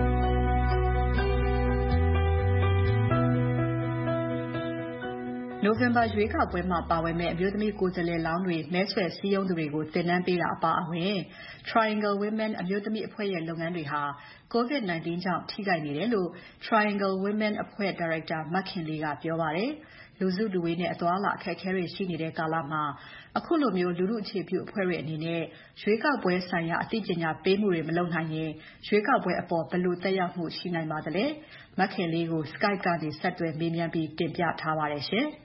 နိုနိုဝင်ဘာရွေးကောက်ပွဲမှာပါဝင်မယ့်အမျိုးသမီးကိုယ်စားလှယ်လောင်းတွေမဲဆွယ်စည်းရုံးသူတွေကိုသင်တန်းပေးတာအပါအဝင် Triangle Women အမျိုးသမီးအဖွဲ့ရဲ့လုပ်ငန်းတွေဟာ COVID-19 ကြောင့်ထိခိုက်နေတယ်လို့ Triangle Women အဖွဲ့ဒါရိုက်တာမခင်လေးကပြောပါတယ်။ လူစုလူဝေးနဲ့အသွားအလာအခက်အခဲတွေရှိနေတဲ့ကာလမှာအခုလိုမျိုးလူထုအခြေပြုအဖွဲ့တွေအနေနဲ့ရွေးကောက်ပွဲဆိုင်ရာအသိပညာပေးမှုတွေမလုပ်နိုင်ရင်ရွေးကောက်ပွဲအပေါ်ဘယ်လိုသက်ရောက်မှုရှိနိုင်ပါသလဲ။မခင်လေးကို Skype ကနေဆက်သွယ်မေးမြန်းပြီးတင်ပြထားပါတယ်ရှင်။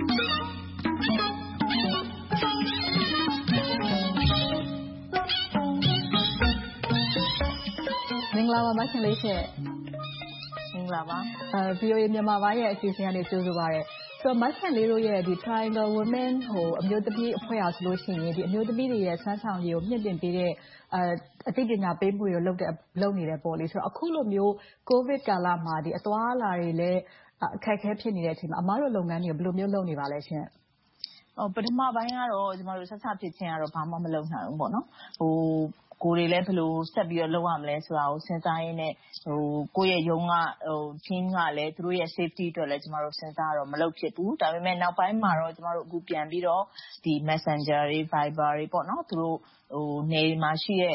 မင်္ဂလာပါမခင်လေးရှင့်မင်္ဂလာပါ VOA မြန်မာပိုင်းရဲ့အစီအစဉ်ကနေကြိုဆိုပါရစေ။ဆိုတော့မခင်လေးတို့ရဲ့ဒီ Triangle Women အမျိုးသမီးအဖွဲ့အားဆိုလို့ရှိရင်ဒီအမျိုးသမီးတွေရဲ့စွမ်းဆောင်ရည်ကိုမြင့်တင်ပေးတဲ့အသိပညာပေးမှုတွေလုပ်နေတယ်ပေါ့လေ။ဆိုတော့အခုလိုမျိုး COVID ကာလမှာဒီအသွားအလာတွေလည်းအခက်အခဲဖြစ်နေတဲ့အချိန်မှာအမားတို့လုပ်ငန်းတွေဘယ်လိုမျိုးလုပ်နေပါလဲရှင့်။ပထမပိုင်းကတော့ကျမတို့ဆက်ဖြစ်ချင်းကတော့ဘာမှမလုပ်နိုင်ဘူးပေါ့နော်။ကိုယ်တွေလည်းဘယ်လိုဆက်ပြီးတော့လုပ်ရမလဲဆိုတာကိုစဉ်းစားရင်းနဲ့ကိုယ့်ရဲ့ရုံးကteam ကလည်းသူတို့ရဲ့ safety အတွက်လည်းကျမတို့စဉ်းစားတော့မလုပ်ဖြစ်ဘူး။ဒါပေမဲ့နောက်ပိုင်းမှာတော့ကျမတို့အခုပြန်ပြီးတော့ဒီ Messenger တွေ Viber တွေပေါ့နော်။သူတို့နယ်မှာရှိတဲ့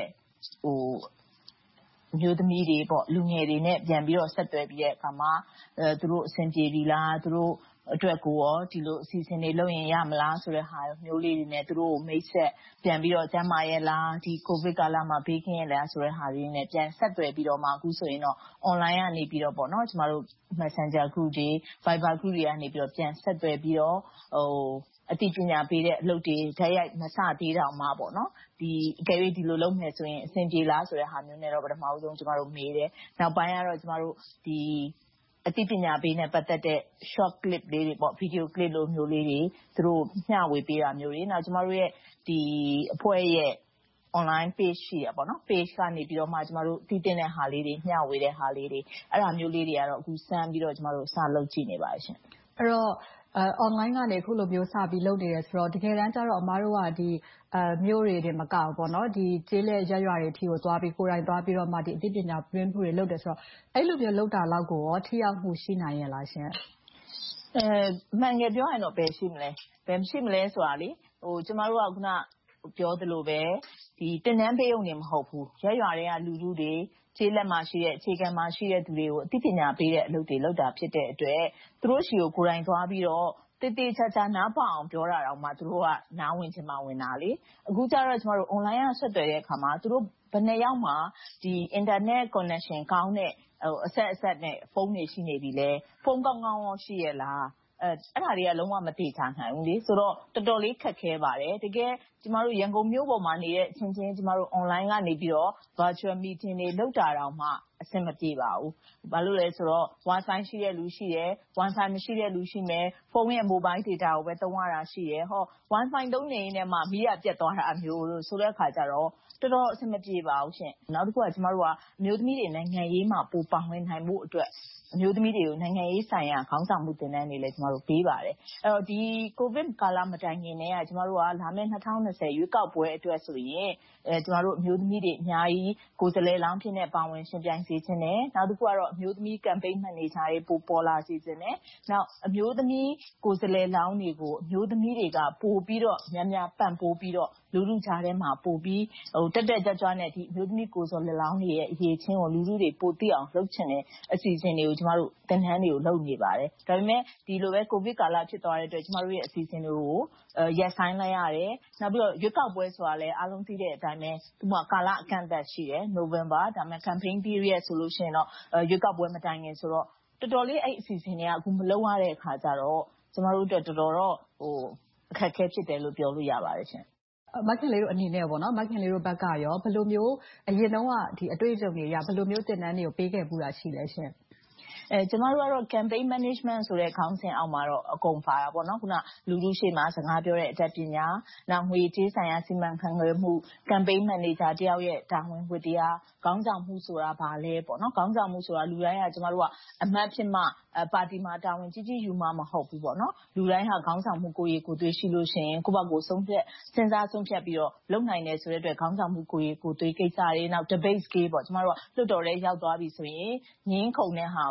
မျိုးသမီးတွေပေါ့လူငယ်တွေနဲ့ပြန်ပြီးတော့ဆက်သွယ်ပြီးတဲ့အခါမှာသူတို့အဆင်ပြေပြီလားသူတို့အတွက်ကိုရောဒီလိုအစီအစဉ်တွေလုပ်ရင်ရမလားဆိုတဲ့ဟာမျိုးလေးတွေနဲ့သူတို့ကိုမိတ်ဆက်ပြန်ပြီးတော့ကျန်းမာရဲ့လားဒီကိုဗစ်ကာလမှာဘေးကင်းရဲ့လားဆိုတဲ့ဟာတွေနဲ့ပြန်ဆက်သွယ်ပြီးတော့မှအခုဆိုရင်တော့ online ကနေပြီးတော့ပေါ့နော်ကျမတို့ Messenger group တွေ Viber group တွေကနေပြီးတော့ပြန်ဆက်သွယ်ပြီးတော့အသိပညာပေးတဲ့အလုပ်တွေဓာတ်ရိုက်မစသေးတောင်မှပေါ့နော်ဒီအကယ်၍ဒီလိုလုပ်မယ်ဆိုရင်အဆင်ပြေလားဆိုတဲ့ဟာမျိုးနဲ့တော့ပထမဆုံးကျမတို့မေးတယ်နောက်ပိုင်းကတော့ကျမတို့ဒီအသိပညာပေးနဲ့ပတ်သက်တဲ့ short clip လေးတွေပေါ့ video clip လိုမျိုးလေးတွေသူတို့မျှဝေပေးတာမျိုးတွေနောက်ကျမတို့ရဲ့ဒီအဖွဲ့ရဲ့ online page ရှိရပါတော့ page ကနေပြီးတော့မှကျမတို့တည်တင်တဲ့ဟာလေးတွေမျှဝေတဲ့ဟာလေးတွေအဲ့ဒါမျိုးလေးတွေကတော့အခုစမ်းပြီးတော့ကျမတို့စလုပ်ကြည့်နေပါတယ်ရှင်အဲ့တော့online ကနေအခုလိုမျိုးစပြီးလုပ်နေတယ်ဆိုတော့တကယ်တမ်းကျတော့အမားတို့ကဒီမျိုးတွေတင်မကောက်ပေါ့နော်ဒီကျေးလက်ရွာတွေအထိကိုသွားပြီးကိုယ်တိုင်သွားပြီးတော့မှဒီအသိပညာပေးမှုတွေလုပ်တယ်ဆိုတော့အဲ့လိုမျိုးလုပ်တာလောက်ကိုရောထိရောက်မှုရှိနိုင်ရဲ့လားရှင်မှန်ငယ်ပြောရင်တော့ဘယ်ရှိမလဲဘယ်မရှိမလဲဆိုတာလေကျမတို့ကခုနပြောသလိုပဲဒီတင်နန်းပေးုံနေမဟုတ်ဘူးရွာတွေကလူထုတွေကျေးလက်မှာရှိတဲ့အခြေခံမှာရှိတဲ့သူတွေကိုအသိပညာပေးတဲ့အလုပ်တွေလုပ်တာဖြစ်တဲ့အတွက်သူတို့ရှိကိုကိုယ်တိုင်သွားပြီးတော့တေးသေးချာချာနားပေါအောင်ပြောတာတော့မှသူတို့ကနားဝင်ချင်မှဝင်တာလေအခုကျတော့ကျမတို့ online ကဆက်သွယ်တဲ့အခါမှာသူတို့ဘယ်နှစ်ယောက်မှဒီ internet connection ကောင်းတဲ့အဆက်နဲ့ဖုန်းတွေရှိနေပြီလဲဖုန်းကောင်းရောရှိရလားအဲ့ဒါတွေကလုံးဝမသိချနိုင်ဘူးလေဆိုတော့တော်တော်လေးခက်ခဲပါတယ်တကယ်ကျမတို့ရန်ကုန်မြို့ပေါ်မှာနေတဲ့အချင်းချင်းကျမတို့ online ကနေပြီးတော့ virtual meeting တွေလုပ်တာတောင်မှအဆင်မပြေပါဘူးဘာလို့လဲဆိုတော့ wifi ရှိတဲ့လူရှိတယ် wifi မရှိတဲ့လူရှိမယ်ဖုန်းရဲ့ mobile data ကိုပဲသုံးရတာရှိတယ်wifi သုံးနေရင်လည်းမီးရပြတ်သွားတာမျိုးလို့ဆိုတဲ့အခါကျတော့တော်တော်အဆင်မပြေပါဘူးရှင်နောက်တစ်ခုကကျမတို့ကအမျိုးသမီးတွေနိုင်ငံရေးမှာပိုပါဝင်နိုင်မှုအတွက်အမျိုးသမီးတွေကိုနိုင်ငံရေးဆိုင်ရာခေါင်းဆောင်မှုသင်တန်းတွေလည်းကျမတို့ပေးပါတယ်အဲ့တော့ဒီကိုဗစ်ကာလမတိုင်ခင်တည်းကကျမတို့ကလာမယ့်2020ရွေးကောက်ပွဲအတွက်ဆိုရင်ကျမတို့အမျိုးသမီးတွေအများကြီးကိုယ်စားလှယ်လောင်းဖြစ်နေပါဝင်ရှင်ပြိုင်စေခြင်းနဲ့နောက်တစ်ခုကတော့အမျိုးသမီး campaign manager တွေပိုပေါ်လာစေခြင်းနဲ့နောက်အမျိုးသမီးကိုယ်စားလှယ်လောင်းတွေကိုအမျိုးသမီးတွေကပို့ပြီးတော့များများပံ့ပိုးပြီးတော့လူထုကြားထဲမှာပို့ပြီးတက်ကြွနဲ့ဒီအမျိုးသမီးကိုယ်စားလှယ်လောင်းတွေရဲ့အရေးချင်းကိုလူထုတွေပိုသိအောင်လုပ်ချင်တဲ့အစီအစဉ်တွေကိုကျမတို့သင်တန်းတွေကိုလုပ်နေပါတယ်ဒါပေမဲ့ဒီလိုပဲကိုဗစ်ကာလဖြစ်သွားတဲ့အတွက်ကျမတို့ရဲ့အစီအစဉ်တွေကိုရပ်ဆိုင်းလိုက်ရတယ်နောက်ပြီးတော့ရွေးကောက်ပွဲဆိုတာလည်းအားလုံးသိတဲ့အတိုင်းပဲဒီမှာကာလအကန့်အသတ်ရှိတယ် November ဒါပေမဲ့ campaign period ဆိုလို့ရှိရင်တော့ရွေးကောက်ပွဲမတိုင်ခင်ဆိုတော့တော်တော်လေးအဲ့အစီအစဉ်တွေကအခုမလုပ်ရတဲ့အခါကျတော့ကျမတို့အတွက်တော်တော်တော့အခက်အခဲဖြစ်တယ်လို့ပြောလို့ရပါတယ်ရှင်မခင်လေးတို့အနေနဲ့ပေါ့နော်မခင်လေးတို့ဘက်ကရောဘယ်လိုမျိုးအရင်တုန်းကဒီအတွေ့အကြုံတွေရဘယ်လိုမျိုးသင်တန်းတွေကိုပေးခဲ့ပူတာရှိလဲရှင်ကျမတို့ကတော့ campaign management ဆိုတဲ့ခေါင်းစဉ်အောက်မှာတော့အကုန်ပါတာပေါ့နော်ခုနလူထုရှေ့မှာစကားပြောတဲ့အတတ်ပညာနောက်ငွေကြေးဆိုင်ရာစီမံခန့်ခွဲမှု campaign manager တယောက်ရဲ့တာဝန်ဝတ္တရားခေါင်းဆောင်မှုဆိုတာဘာလဲပေါ့နော်ခေါင်းဆောင်မှုဆိုတာလူတိုင်းကကျမတို့ကအမတ်ဖြစ်မှပါတီမှာတာဝန်ကြီးယူမှမဟုတ်ဘူးပေါ့နော်လူတိုင်းဟာခေါင်းဆောင်မှုကိုယ်ရည်ကိုယ်သွေးရှိလို့ရှိရင်ကိုယ့်ဘက်ကိုစဉ်းစားဆုံးဖြတ်ပြီးတော့လုပ်နိုင်တယ်ဆိုတဲ့အတွက်ခေါင်းဆောင်မှုကိုယ်ရည်ကိုယ်သွေးကိစ္စတွေနောက် debate skill ပေါ့ကျမတို့ကလွှတ်တော်ထဲရောက်သွားပြီဆိုရင်ငင်းခုန်တဲ့ဟာကို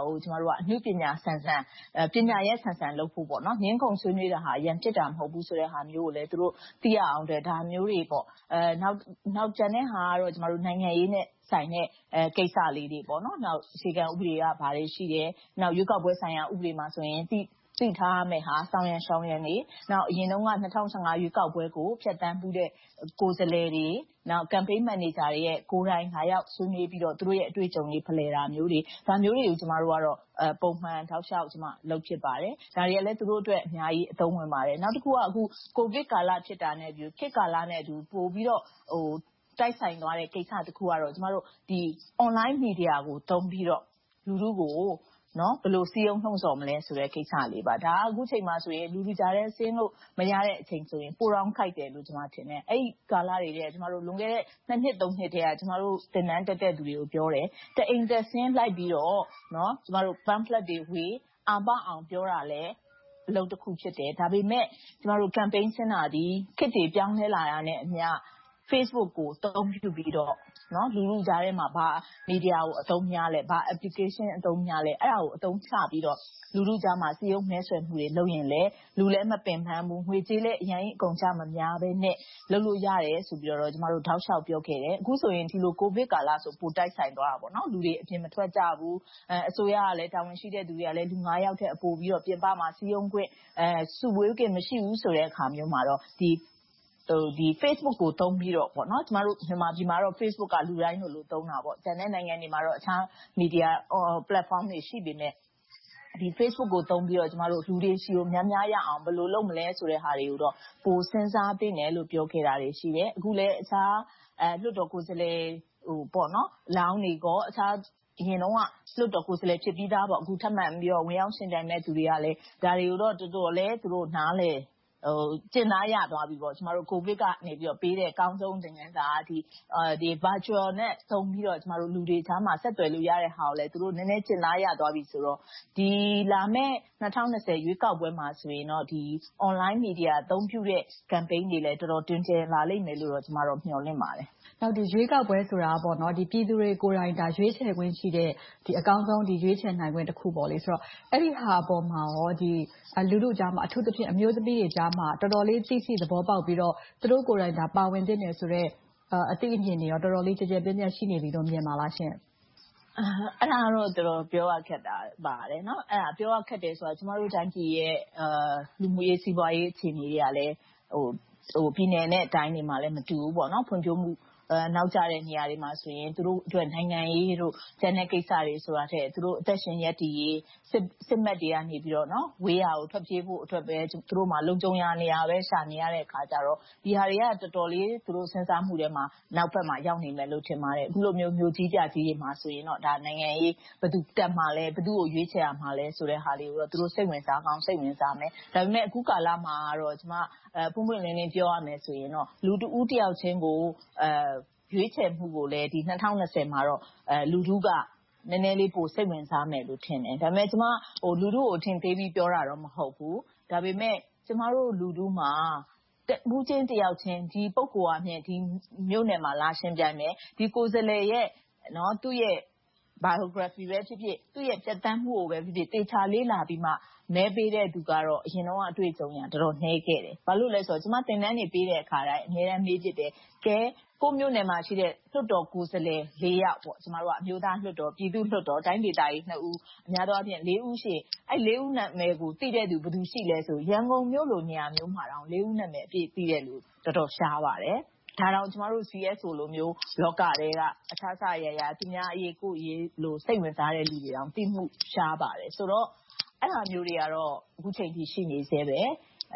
ကိုကျမတို့ကအနုပညာဆန်ဆန်ပညာရဲ့ဆန်ဆန်လုပ်ဖို့ပေါ့နော်ငင်းခုန်ဆွေးနွေးတာဟာရန်ဖြစ်တာမဟုတ်ဘူးဆိုတဲ့ဟာမျိုးကိုလည်းသူတို့သိရအောင်တဲ့ဒါမျိုးတွေပေါ့နောက်ကျန်တဲ့ဟာကတော့ကျမတို့နိုင်ငံရေးနဲ့ဆိုင်တဲ့ကိစ္စလေးတွေပေါ့နော်နောက်အခြေခံဥပဒေကဘာတွေရှိတယ်နောက်ရွေးကောက်ပွဲဆိုင်ရာဥပဒေမှာဆိုရင်သိထားရမယ့်ဟာဆောင်ရန်ရှောင်းရန်နေနောက်အရင်တုန်းက2015ရွေးကောက်ပွဲကိုဖျက်ဆီးမှုတဲ့ကိုယ်စားလှယ်တွေနောက် campaign manager တွေရဲ့ကိုယ်တိုင်လာရောက်ဆွေးနွေးပြီးတော့သူတို့ရဲ့အတွေ့အကြုံတွေဖလှယ်တာမျိုးတွေဒါမျိုးတွေကိုကျမတို့ကတော့ပုံမှန်ထောက်လျှောက်ကျမလုပ်ဖြစ်ပါတယ်ဒါတွေကလည်းသူတို့အတွက်အများကြီးအသုံးဝင်ပါတယ်နောက်တစ်ခုကအခုကိုဗစ်ကာလဖြစ်တာနဲ့ပြီးခေတ်ကာလနဲ့အတူပို့ပြီးတော့တိုက်ဆိုင်သွားတဲ့ကိစ္စတစ်ခုကတော့ကျမတို့ဒီ online media ကိုသုံးပြီးတော့လူထုကိုနော်ဘယ်လိုစီးအောင်နှုံဆော်မလဲဆိုတဲ့ကိစ္စလေးပါဒါအခုချိန်မှာဆိုရင်လူကြားထဲဆင်းလို့မရတဲ့အချိန်ဆိုရင်ပိုတောင်ခိုက်တယ်လို့ကျွန်မထင်တယ်အဲ့ဒီကာလတွေတဲ့ကျွန်တော်တို့လွန်ခဲ့တဲ့2နှစ်3နှစ်တည်းကကျွန်တော်တို့တင်နန်းတက်တဲ့သူတွေကိုပြောတယ်တအိမ်တက်ဆင်းလိုက်ပြီးတော့နော်ကျွန်တော်တို့ pamphlet တွေဝေအာမအောင်ပြောတာလဲအလုပ်တစ်ခုဖြစ်တယ်ဒါပေမဲ့ကျွန်တော်တို့ campaign ဆင်းတာဒီခေတ်တွေပြောင်းလဲလာတာနဲ့အမျှ Facebook ကိုအသုံးပြုပြီးတော့နော်လူလူကြားထဲမှာဘာ media ကိုအသုံးများလဲဘာ application အသုံးများလဲအဲ့ဒါကိုအသုံးချပြီးတော့လူလူကြားမှာစီယုံမဲဆွယ်မှုတွေလုပ်ရင်လဲလူလဲမပင်ပန်းဘူးငွေကြေးလဲအရင်အကုန်ကြမများပဲနဲ့လုပ်လို့ရတယ်ဆိုပြီးတော့ကျွန်တော်တို့ထောက်လျှောက်ပြောခဲ့တယ်အခုဆိုရင်ဒီလိုကိုဗစ်ကာလဆိုပိုတိုက်ဆိုင်သွားတာပေါ့နော်လူတွေအပြင်မထွက်ကြဘူးအစိုးရကလည်းတာဝန်ရှိတဲ့သူတွေကလည်းလူ9ယောက်ထက်အပိုပြီးတော့ပြင်ပမှာစီယုံခွင့်စုဝေးခွင့်မရှိဘူးဆိုတဲ့အခါမျိုးမှာတော့ဒီ Facebook ကိုသုံးပြီးတော့ပေါ့နော်ကျမတို့မြန်မာပြည်မှာတော့ Facebook ကလူတိုင်းလို့သုံးတာပေါ့ကျန်တဲ့နိုင်ငံတွေမှာတော့အခြား media platform တွေရှိပေမဲ့ဒီ Facebook ကိုသုံးပြီးတော့ကျမတို့လူတွေရှိကိုများများရအောင်ဘယ်လိုလုပ်မလဲဆိုတဲ့ဟာတွေကိုတော့ပိုစဉ်းစားသင့်တယ်လို့ပြောခဲ့တာတွေရှိတယ်အခုလည်းအခြားလွှတ်တော်ကိုယ်စားလှယ်ပေါ့နော်လောင်းနေကောအခြားအရင်တော့လွှတ်တော်ကိုယ်စားလှယ်ဖြစ်ပြီးသားပေါ့အခုထပ်မံပြီးတော့ဝင်ရောက်ရှင်ပြိုင်မဲ့သူတွေကလည်းဒါတွေကိုတော့တော်တော်လေးသူတို့နားလဲကျင်သားရသွားပြီပေါ့ကျမတို့ကိုဗစ်ကနေပြီးတော့ပေးတဲ့အကောင်းဆုံးသင်ခန်းစာကဒီ virtual နဲ့သုံးပြီးတော့ကျမတို့လူတွေကြားမှာဆက်သွယ်လို့ရတဲ့ဟာကိုလည်းသူတို့နည်းနည်းကျင်သားရသွားပြီဆိုတော့ဒီလာမဲ့2020ရွေးကောက်ပွဲမှာဆိုရင်တော့ဒီ online media အသုံးပြုတဲ့ campaign တွေလည်းတော်တော်တွင်ကျယ်လာလိမ့်မယ်လို့တော့ကျမတို့မျှော်လင့်ပါတယ်နောက်ဒီရွေးကောက်ပွဲဆိုတာပေါ့နော်ဒီပြည်သူတွေကိုယ်တိုင်ဒါရွေးချယ်ခွင့်ရှိတဲ့ဒီအကောင်းဆုံးဒီရွေးချယ်နိုင်ခွင့်တစ်ခုပေါ့လေဆိုတော့အဲ့ဒီဟာအပေါ်မှာရောဒီလူလူကြားမှာအထူးသဖြင့်အမျိုးသမီးတွေကြားမှာတော်တော်လေးသိရှိသဘောပေါက်ပြီးတော့သူတို့ကိုယ်တိုင်ဒါပါဝင်တဲ့နေဆိုတော့အသိအမြင်တွေရောတော်တော်လေးကြည်ကြဲပြည့်ပြည့်ရှိနေပြီလို့မြင်ပါလားရှင်အဲ့ဒါတော့တော်တော်ပြောရခက်တာပါတယ်เนาะအဲ့ဒါပြောရခက်တယ်ဆိုတာကျမတို့တိုင်းပြည်ရဲ့လူမှုရေးစီးပွားရေးအခြေအနေတွေကလည်းဟိုပြည်နယ်နဲ့အတိုင်းတွေမှာလည်းမတူဘူးပေါ့เนาะဖွံ့ဖြိုးမှုနောက်ကျတဲ့နေရာတွေမှာဆိုရင်သူတို့အတွက်နိုင်ငံရေးတို့ကျန်တဲ့ကိစ္စတွေဆိုတာတဲ့သူတို့အသက်ရှင်ရက်တည်ရေးစစ်မှတ်တွေကနေပြီးတော့เนาะဝေးရာကိုထွက်ပြေးဖို့အတွက်ပဲသူတို့မှာလုံခြုံရာနေရာပဲရှာနေရတဲ့အခါကျတော့ဒီဟာတွေကတော်တော်လေးသူတို့စဉ်းစားမှုတွေမှာနောက်ဘက်မှာရောက်နေမယ်လို့ထင်ပါတယ်အခုလိုမျိုးကြီးပြကြီးတွေမှာဆိုရင်တော့ဒါနိုင်ငံရေးဘယ်သူတက်မှာလဲဘယ်သူကိုရွေးချယ်ရမှာလဲဆိုတဲ့ဟာလေးကိုတော့သူတို့စိတ်ဝင်စားကောင်းစိတ်ဝင်စားမယ်ဒါပေမဲ့အခုကာလမှာတော့ကျွန်မပွင့်ပွင့်လင်းလင်းပြောရမယ်ဆိုရင်တော့လူတဦးတယောက်ချင်းကိုရွေးချယ်မှုကိုလည်းဒီ2020မှာတော့လူထုကနည်းနည်းလေးပိုစိတ်ဝင်စားမယ်လို့ထင်တယ်ဒါပေမဲ့ကျွန်မလူထုကိုအထင်သေးပြီးပြောတာတော့မဟုတ်ဘူးဒါပေမဲ့ကျွန်မတို့လူထုမှာဘူးချင်းတယောက်ချင်းဒီပုဂ္ဂိုလ်အမြင်ဒီမြို့နယ်မှာလာရှင်းပြမယ်ဒီကိုယ်စားလှယ်ရဲ့เนาะသူ့ရဲ့ biography ပဲဖြစ်ဖြစ်သူ့ရဲ့ပြတ်တမ်းမှုကိုပဲဖြစ်ဖြစ်တေချာလေးလာပြီးမှမဲပေးတဲ့သူကတော့အရင်တော့အတွေ့အကြုံရတော်တော်နှဲခဲ့တယ်ဘာလို့လဲဆိုတော့ကျွန်မတင်တန်းနေပေးတဲ့အခါတိုင်းအများအားမေးဖြစ်တယ်ကဲကိုမျိုးနယ်မှာရှိတဲ့လွှတ်တော်ကိုယ်စားလှယ်၄ယောက်ပေါ့ကျမတို့ကအမျိုးသားလွှတ်တော်ပြည်သူ့လွှတ်တော်တိုင်းဒေသကြီး2ဦးအများသောအားဖြင့်4ဦးရှိအဲ့4ဦးနာမည်ကိုသိတဲ့သူဘယ်သူရှိလဲဆိုရန်ကုန်မြို့လိုနေရာမျိုးမှာတောင်4ဦးနာမည်အပြည့်သိတဲ့လူတော်တော်ရှားပါတယ်ဒါတော့ကျမတို့ CSO လိုမျိုးလောကတွေကအခြားရရသူများအရေးကိုအရေးလို့စိတ်ဝင်စားတဲ့လူတွေတောင်သိမှုရှားပါတယ်ဆိုတော့အဲ့လိုမျိုးတွေကတော့အခုချိန်ထိရှိနေသေးပဲ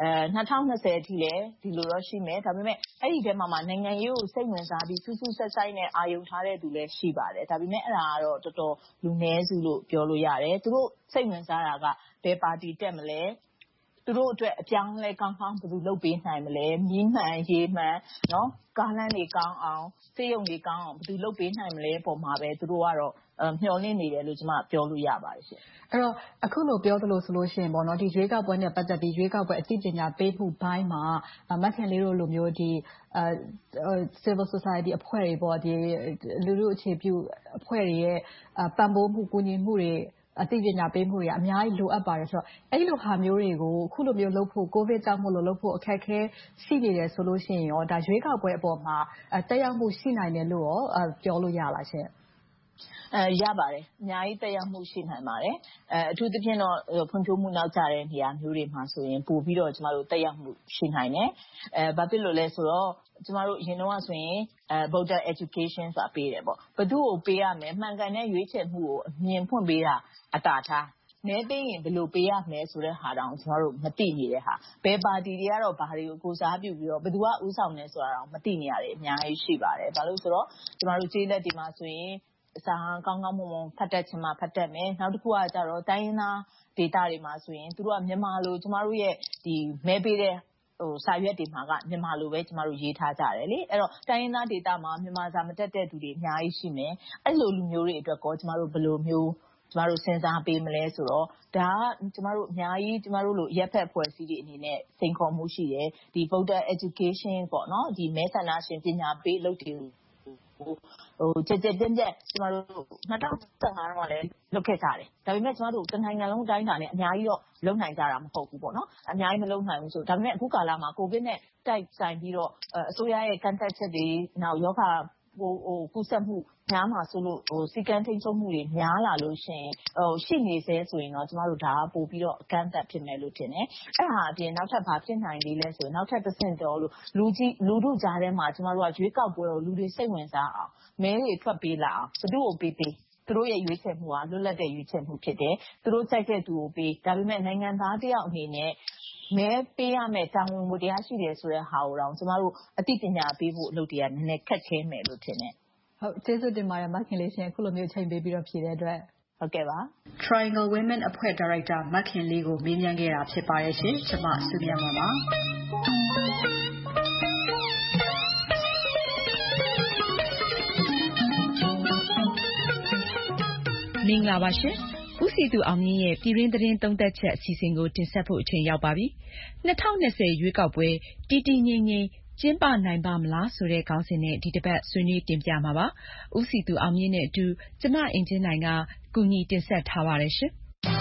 2020အထိလည်းဒီလိုတော့ရှိမယ်ဒါပေမဲ့အဲ့ဒီထဲမှာနိုင်ငံရေးကိုစိတ်ဝင်စားပြီးစူးစူးဆက်ဆိုင်နဲ့အာရုံထားတဲ့သူလည်းရှိပါတယ်ဒါပေမဲ့အဲ့ဒါကတော့တော်တော်လူနည်းစုလို့ပြောလို့ရတယ်သူတို့စိတ်ဝင်စားတာကဘယ်ပါတီတက်မလဲသူတို့အတွက်အပြောင်းလဲကောင်းကောင်းဘယ်သူလုပ်ပေးနိုင်မလဲမီးမှန်ရေမှန်เนาะကားလမ်းတွေကောင်းအောင်စေယုံတွေကောင်းအောင်ဘယ်သူလုပ်ပေးနိုင်မလဲပုံမှာပဲသူတို့ကတော့မျှော်လင့်နေတယ်လို့ကျွန်မပြောလို့ရပါတယ်ရှင်အဲ့တော့အခုလိုပြောသလိုဆိုလို့ရှိရင်ပေါ့နော်ဒီရွေးကောက်ပွဲနဲ့ပတ်သက်ပြီးရွေးကောက်ပွဲအသိပညာပေးမှုဘိုင်းမှာမခင်လေးတို့လိုမျိုးဒီ civil society အဖွဲ့တွေပေါ့ဒီလူလူအခြေပြုအဖွဲ့တွေရဲ့ပံ့ပိုးမှုကူညီမှုတွေအသိပညာပေးမှုတွေကအများကြီးလိုအပ်ပါတယ်ဆိုတော့အဲ့လိုဟာမျိုးတွေကိုအခုလိုမျိုးလုပ်ဖို့ကိုဗစ်ကြောင့်မို့လို့လုပ်ဖို့အခက်အခဲရှိနေတယ်ဆိုလို့ရှိရင်ရောဒါရွေးကောက်ပွဲအပေါ်မှာတက်ရောက်မှုရှိနိုင်တယ်လို့ရောပြောလို့ရလားရှင်ရပါတယ်အများကြီးတက်ရောက်မှုရှိနိုင်ပါတယ်အထူးသဖြင့်တော့ဖွံ့ဖြိုးမှုနောက်ကျတဲ့နေရာမျိုးတွေမှာဆိုရင်ပို့ပြီးတော့ကျမတို့တက်ရောက်မှုရှိနိုင်တယ်ဘာဖြစ်လို့လဲဆိုတော့ကျမတို့အရင်တော့ဆိုရင်voter education ဆိုတာပေးတယ်ပေါ့ဘယ်သူ့ကိုပေးရမလဲမှန်ကန်တဲ့ရွေးချယ်မှုကိုအမြင်ဖွင့်ပေးတာအတာထားမဲပေးရင်ဘယ်လိုပေးရမလဲဆိုတဲ့ဟာတောင်ကျမတို့မသိနေတဲ့ဟာဘယ်ပါတီတွေကတော့ဘာတွေကိုကိုစားပြုပြီးတော့ဘယ်သူကဥဆောင်လဲဆိုတာတောင်မသိနေရတယ်အများကြီးရှိပါတယ်ဘာလို့ဆိုတော့ကျမတို့ကျေးလက်ဒီမှာဆိုရင်စာကောင်းကောင်းမွန်မွန်ဖတ်တတ်ချင်မှဖတ်တတ်မယ်နောက်တစ်ခုကကြတော့တိုင်းရင်းသားဒေသတွေမှာဆိုရင်သူတို့ကမြန်မာလိုကျမတို့ရဲ့ဒီမဲပေးတဲ့စာရွက်တွေမှာကမြန်မာလိုပဲကျမတို့ရေးထားကြတယ်လေအဲ့တော့တိုင်းရင်းသားဒေသမှာမြန်မာစာမတတ်တဲ့သူတွေအများကြီးရှိမယ်အဲ့လိုလူမျိုးတွေအတွက်ကောကျမတို့ဘယ်လိုမျိုးကျမတို့စဉ်းစားပေးမလဲဆိုတော့ဒါကကျမတို့အများကြီးကျမတို့လိုရက်ဖက်ဖွဲ့စည်းတွေအနေနဲ့စိန်ခေါ်မှုရှိတယ်ဒီ voter education ပေါ့နော်ဒီမဲဆန္ဒရှင်ပညာပေးလုပ်တယ်ကြက်ကျမတို့2015တော့လည်းလုပ်ခဲ့ကြတယ်ဒါပေမဲ့ကျမတို့တနိုင်ငံလုံးတိုင်းတာနဲ့အများကြီးတော့လုပ်နိုင်ကြတာမဟုတ်ဘူးပေါ့နော်အများကြီးမလုပ်နိုင်ဘူးဆိုဒါပေမဲ့အခုကာလမှာကိုဗစ်နဲ့တိုက်ဆိုင်ပြီးတော့အစိုးရရဲ့ကန့်သတ်ချက်တွေနောက်ယောဂကူးစက်မှုများမှာဆိုလို့စီကံထိန်ချုံမှုတွေများလာလို့ရှင်ရှိနေစေဆိုရင်တော့ကျမတို့ဒါပို့ပြီးတော့အကန့်အသတ်ဖြစ်မယ်လို့ထင်တယ်အဲ့ဟာအပြင်နောက်ထပ်ဘာဖြစ်နိုင်သေးလဲဆိုရင်နောက်ထပ်တစ်ဆင့်တော့လူထုကြားထဲမှာကျမတို့ကရွေးကောက်ပွဲကိုလူတွေစိတ်ဝင်စားအောင်မဲတွေထွက်ပေးလာအောင်ဘယ်သူ့ကိုပေးသူတို့ရဲ့ရွေးချယ်မှုကလွတ်လပ်တဲ့ရွေးချယ်မှုဖြစ်တယ်သူတို့ကြိုက်တဲ့သူကိုပေးဒါပေမဲ့နိုင်ငံသားတယောက်အနေနဲ့မဲပေးရမယ်တာဝန်ဝတ္တရားရှိတယ်ဆိုတဲ့ဟာကိုတော့ကျမတို့အသိပညာပေးဖို့အလုပ်တွေကနည်းနည်းခက်ခဲမယ်လို့ထင်တယ်ဟုတ်ကျေးဇူးတင်ပါတယ်မခင်လေးရှင်အခုလိုမျိုးချိန်ပေးပြီးတော့ဖြေတဲ့အတွက်ဟုတ်ကဲ့ပါ Triangle Women အဖွဲ့ဒါရိုက်တာမခင်လေးကိုမေးမြန်းခဲ့တာဖြစ်ပါတယ်ရှင်ကျွန်မစုမြတ်ပါမင်္ဂလာပါရှင်ဦးစီသူအောင်မြင့်ရဲ့ပြည်တွင်းသတင်းသုံးသပ်ချက်အစီအစဉ်ကိုတင်ဆက်ဖို့အချိန်ရောက်ပါပြီ2020ရွေးကောက်ပွဲတည်တည်ငြိမ်ငြိမ်ကျင်းပနိုင်ပါမလားဆိုတဲ့ခေါင်းစဉ်နဲ့ဒီတစ်ပတ်ဆွေးနွေးတင်ပြမှာပါဦးစီသူအောင်မြင့်နဲ့အတူကျမအင်ဂျင်နိုင်ကကူညီတင်ဆက်ထားပါတယ်ရှင်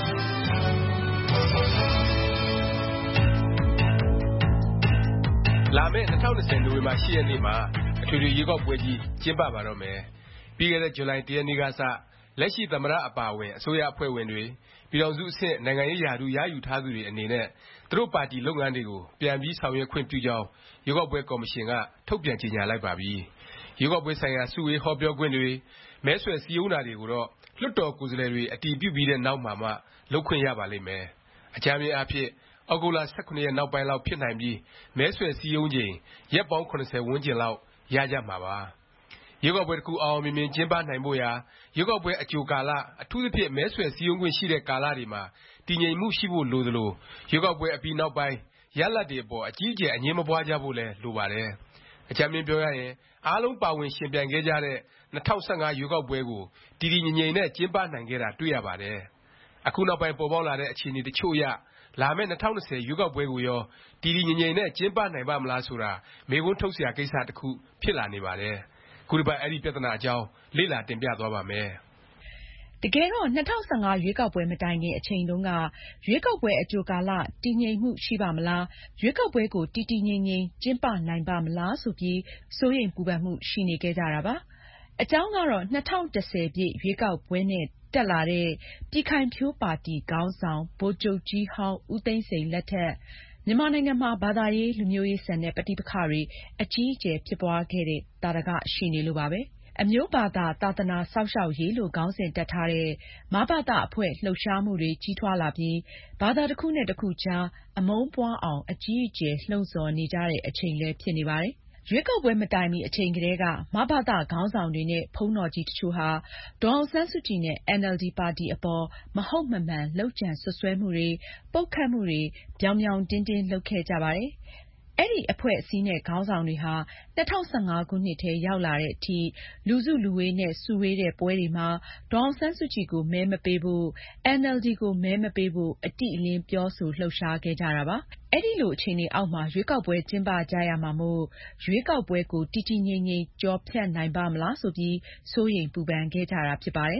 လာမယ့်2020နိုဝင်ဘာ10ရက်နေ့မှာအထွေထွေရွေးကောက်ပွဲကြီးကျင်းပပါတော့မယ်ပြီးခဲ့တဲ့ဇူလိုင်1ရက်နေ့ကစလက်ရှိသမ္မတအပါအဝင်အစိုးရအဖွဲ့ဝင်တွေပြည်ထောင်စုအဆင့်နိုင်ငံရေးရာထူးရယူထားသူတွေအနေနဲ့သူတို့ပါတီလုပ်ငန်းတွေကိုပြန်ပြီးဆောင်ရွက်ခွင့်ပြုကြောင်းရွေးကောက်ပွဲကော်မရှင်ကထုတ်ပြန်ကြေညာလိုက်ပါပြီ။ရွေးကောက်ပွဲဆိုင်ရာစုဝေးဟောပြောခွင့်တွေမဲဆွယ်စည်းရုံးတာတွေကိုတော့လွှတ်တော်ကိုယ်စားလှယ်တွေအတည်ပြုပြီးတဲ့နောက်မှာမှလုပ်ခွင့်ရပါလိမ့်မယ်။အကြမ်းဖျင်းအားဖြင့်ဩဂုတ်လ18ရက်နောက်ပိုင်းလောက်ဖြစ်နိုင်ပြီးမဲဆွယ်စည်းရုံးချိန်ရက်ပေါင်း80ဝန်းကျင်လောက်ရကြမှာပါ။ရွေးကောက်ပွဲတစ်ခုအောင်မြင်မြင်ကျင်းပနိုင်ဖို့ရာရွေးကောက်ပွဲအကြိုကာလအထူးသဖြင့်မဲဆွယ်စည်းရုံးခွင့်ရှိတဲ့ကာလတွေမှာတည်ငြိမ်မှုရှိဖို့လိုသလိုရွေးကောက်ပွဲအပြီးနောက်ပိုင်းရလဒ်တွေအပေါ်အကြီးအကျယ်အငြင်းမပွားကြဖို့လည်းလိုပါတယ်။အကြမ်းဖျင်းပြောရရင်အားလုံးပါဝင်ရှင်ပြိုင်ခဲ့ကြတဲ့2015ရွေးကောက်ပွဲကိုတည်တည်ငြိမ်ငြိမ်နဲ့ကျင်းပနိုင်ခဲ့တာတွေ့ရပါတယ်။အခုနောက်ပိုင်းပေါ်ပေါက်လာတဲ့အခြေအနေတချို့အရလာမယ့်2020ရွေးကောက်ပွဲကိုရောတည်တည်ငြိမ်ငြိမ်နဲ့ကျင်းပနိုင်ပါမလားဆိုတာမေးခွန်းထုတ်စရာကိစ္စတစ်ခုဖြစ်လာနေပါတယ်။ခုတစ်ပတ်အဲ့ဒီပြဿနာအကြောင်းလေ့လာတင်ပြသွားပါမယ်။တကယ်တော့2015ရွေးကောက်ပွဲမတိုင်ခင်အချိန်တုန်းကရွေးကောက်ပွဲအကြိုကာလတည်ငြိမ်မှုရှိပါမလားရွေးကောက်ပွဲကိုတည်တည်ငြိမ်ငြိမ်ကျင်းပနိုင်ပါမလားဆိုပြီးစိုးရိမ်ပူပန်မှုရှိနေခဲ့ကြတာပါ။အကြောင်းကတော့2010ပြည့်ရွေးကောက်ပွဲနဲ့တက်လာတဲ့ပြည်ခိုင်ဖြိုးပါတီခေါင်းဆောင်ဗိုလ်ချုပ်ကြီးဟောင်းဦးသိန်းစိန်လက်ထက်မြန်မာနိုင်ငံမှာဘာသာရေးလူမျိုးရေးဆန်တဲ့ပဋိပက္ခတွေအကြီးအကျယ်ဖြစ်ပွားခဲ့တဲ့သာဓကရှိနေလို့ပါပဲ။အမျိုးဘာသာသာသနာစောင့်ရှောက်ရေးလို့ခေါင်းစဉ်တပ်ထားတဲ့မဘသအဖွဲ့လှုပ်ရှားမှုတွေကြီးထွားလာပြီးဘာသာတစ်ခုနဲ့တစ်ခုကြားအမုန်းပွားအောင်အကြီးအကျယ်လှုံ့ဆော်နေကြတဲ့အချိန်လည်းဖြစ်နေပါတယ်။ရွေးကောက်ပွဲမတိုင်မီအချိန်ကတည်းကမဘသခေါင်းဆောင်တွေနဲ့ဘုန်းတော်ကြီးတချို့ဟာဒေါ်အောင်ဆန်းစုကြည်နဲ့ NLD ပါတီအပေါ်မဟုတ်မမှန်လုပ်ကြံစွပ်စွဲမှုတွေပုတ်ခတ်မှုတွေပြောင်ပြောင်တင်းတင်းလုပ်ခဲ့ကြပါတယ်။အဲ့ဒီအဖွဲ့အစည်းနဲ့ခေါင်းဆောင်တွေဟာ2015ခုနှစ်ထဲရောက်လာတဲ့အထိလူစုလူဝေးနဲ့စုဝေးတဲ့ပွဲတွေမှာဒေါ်အောင်ဆန်းစုကြည်ကိုမဲမပေးဖို့ NLD ကိုမဲမပေးဖို့အတိအလင်းပြောဆိုလှုပ်ရှားခဲ့ကြတာပါ။အဲ့ဒီလိုအခြေအနေအောက်မှာရွေးကောက်ပွဲကျင်းပကြရမှာမို့ရွေးကောက်ပွဲကိုတည်တည်ငြိမ်ငြိမ်ကျော်ဖြတ်နိုင်ပါမလားဆိုပြီးစိုးရိမ်ပူပန်ခဲ့ကြတာဖြစ်ပါတယ်။ဒ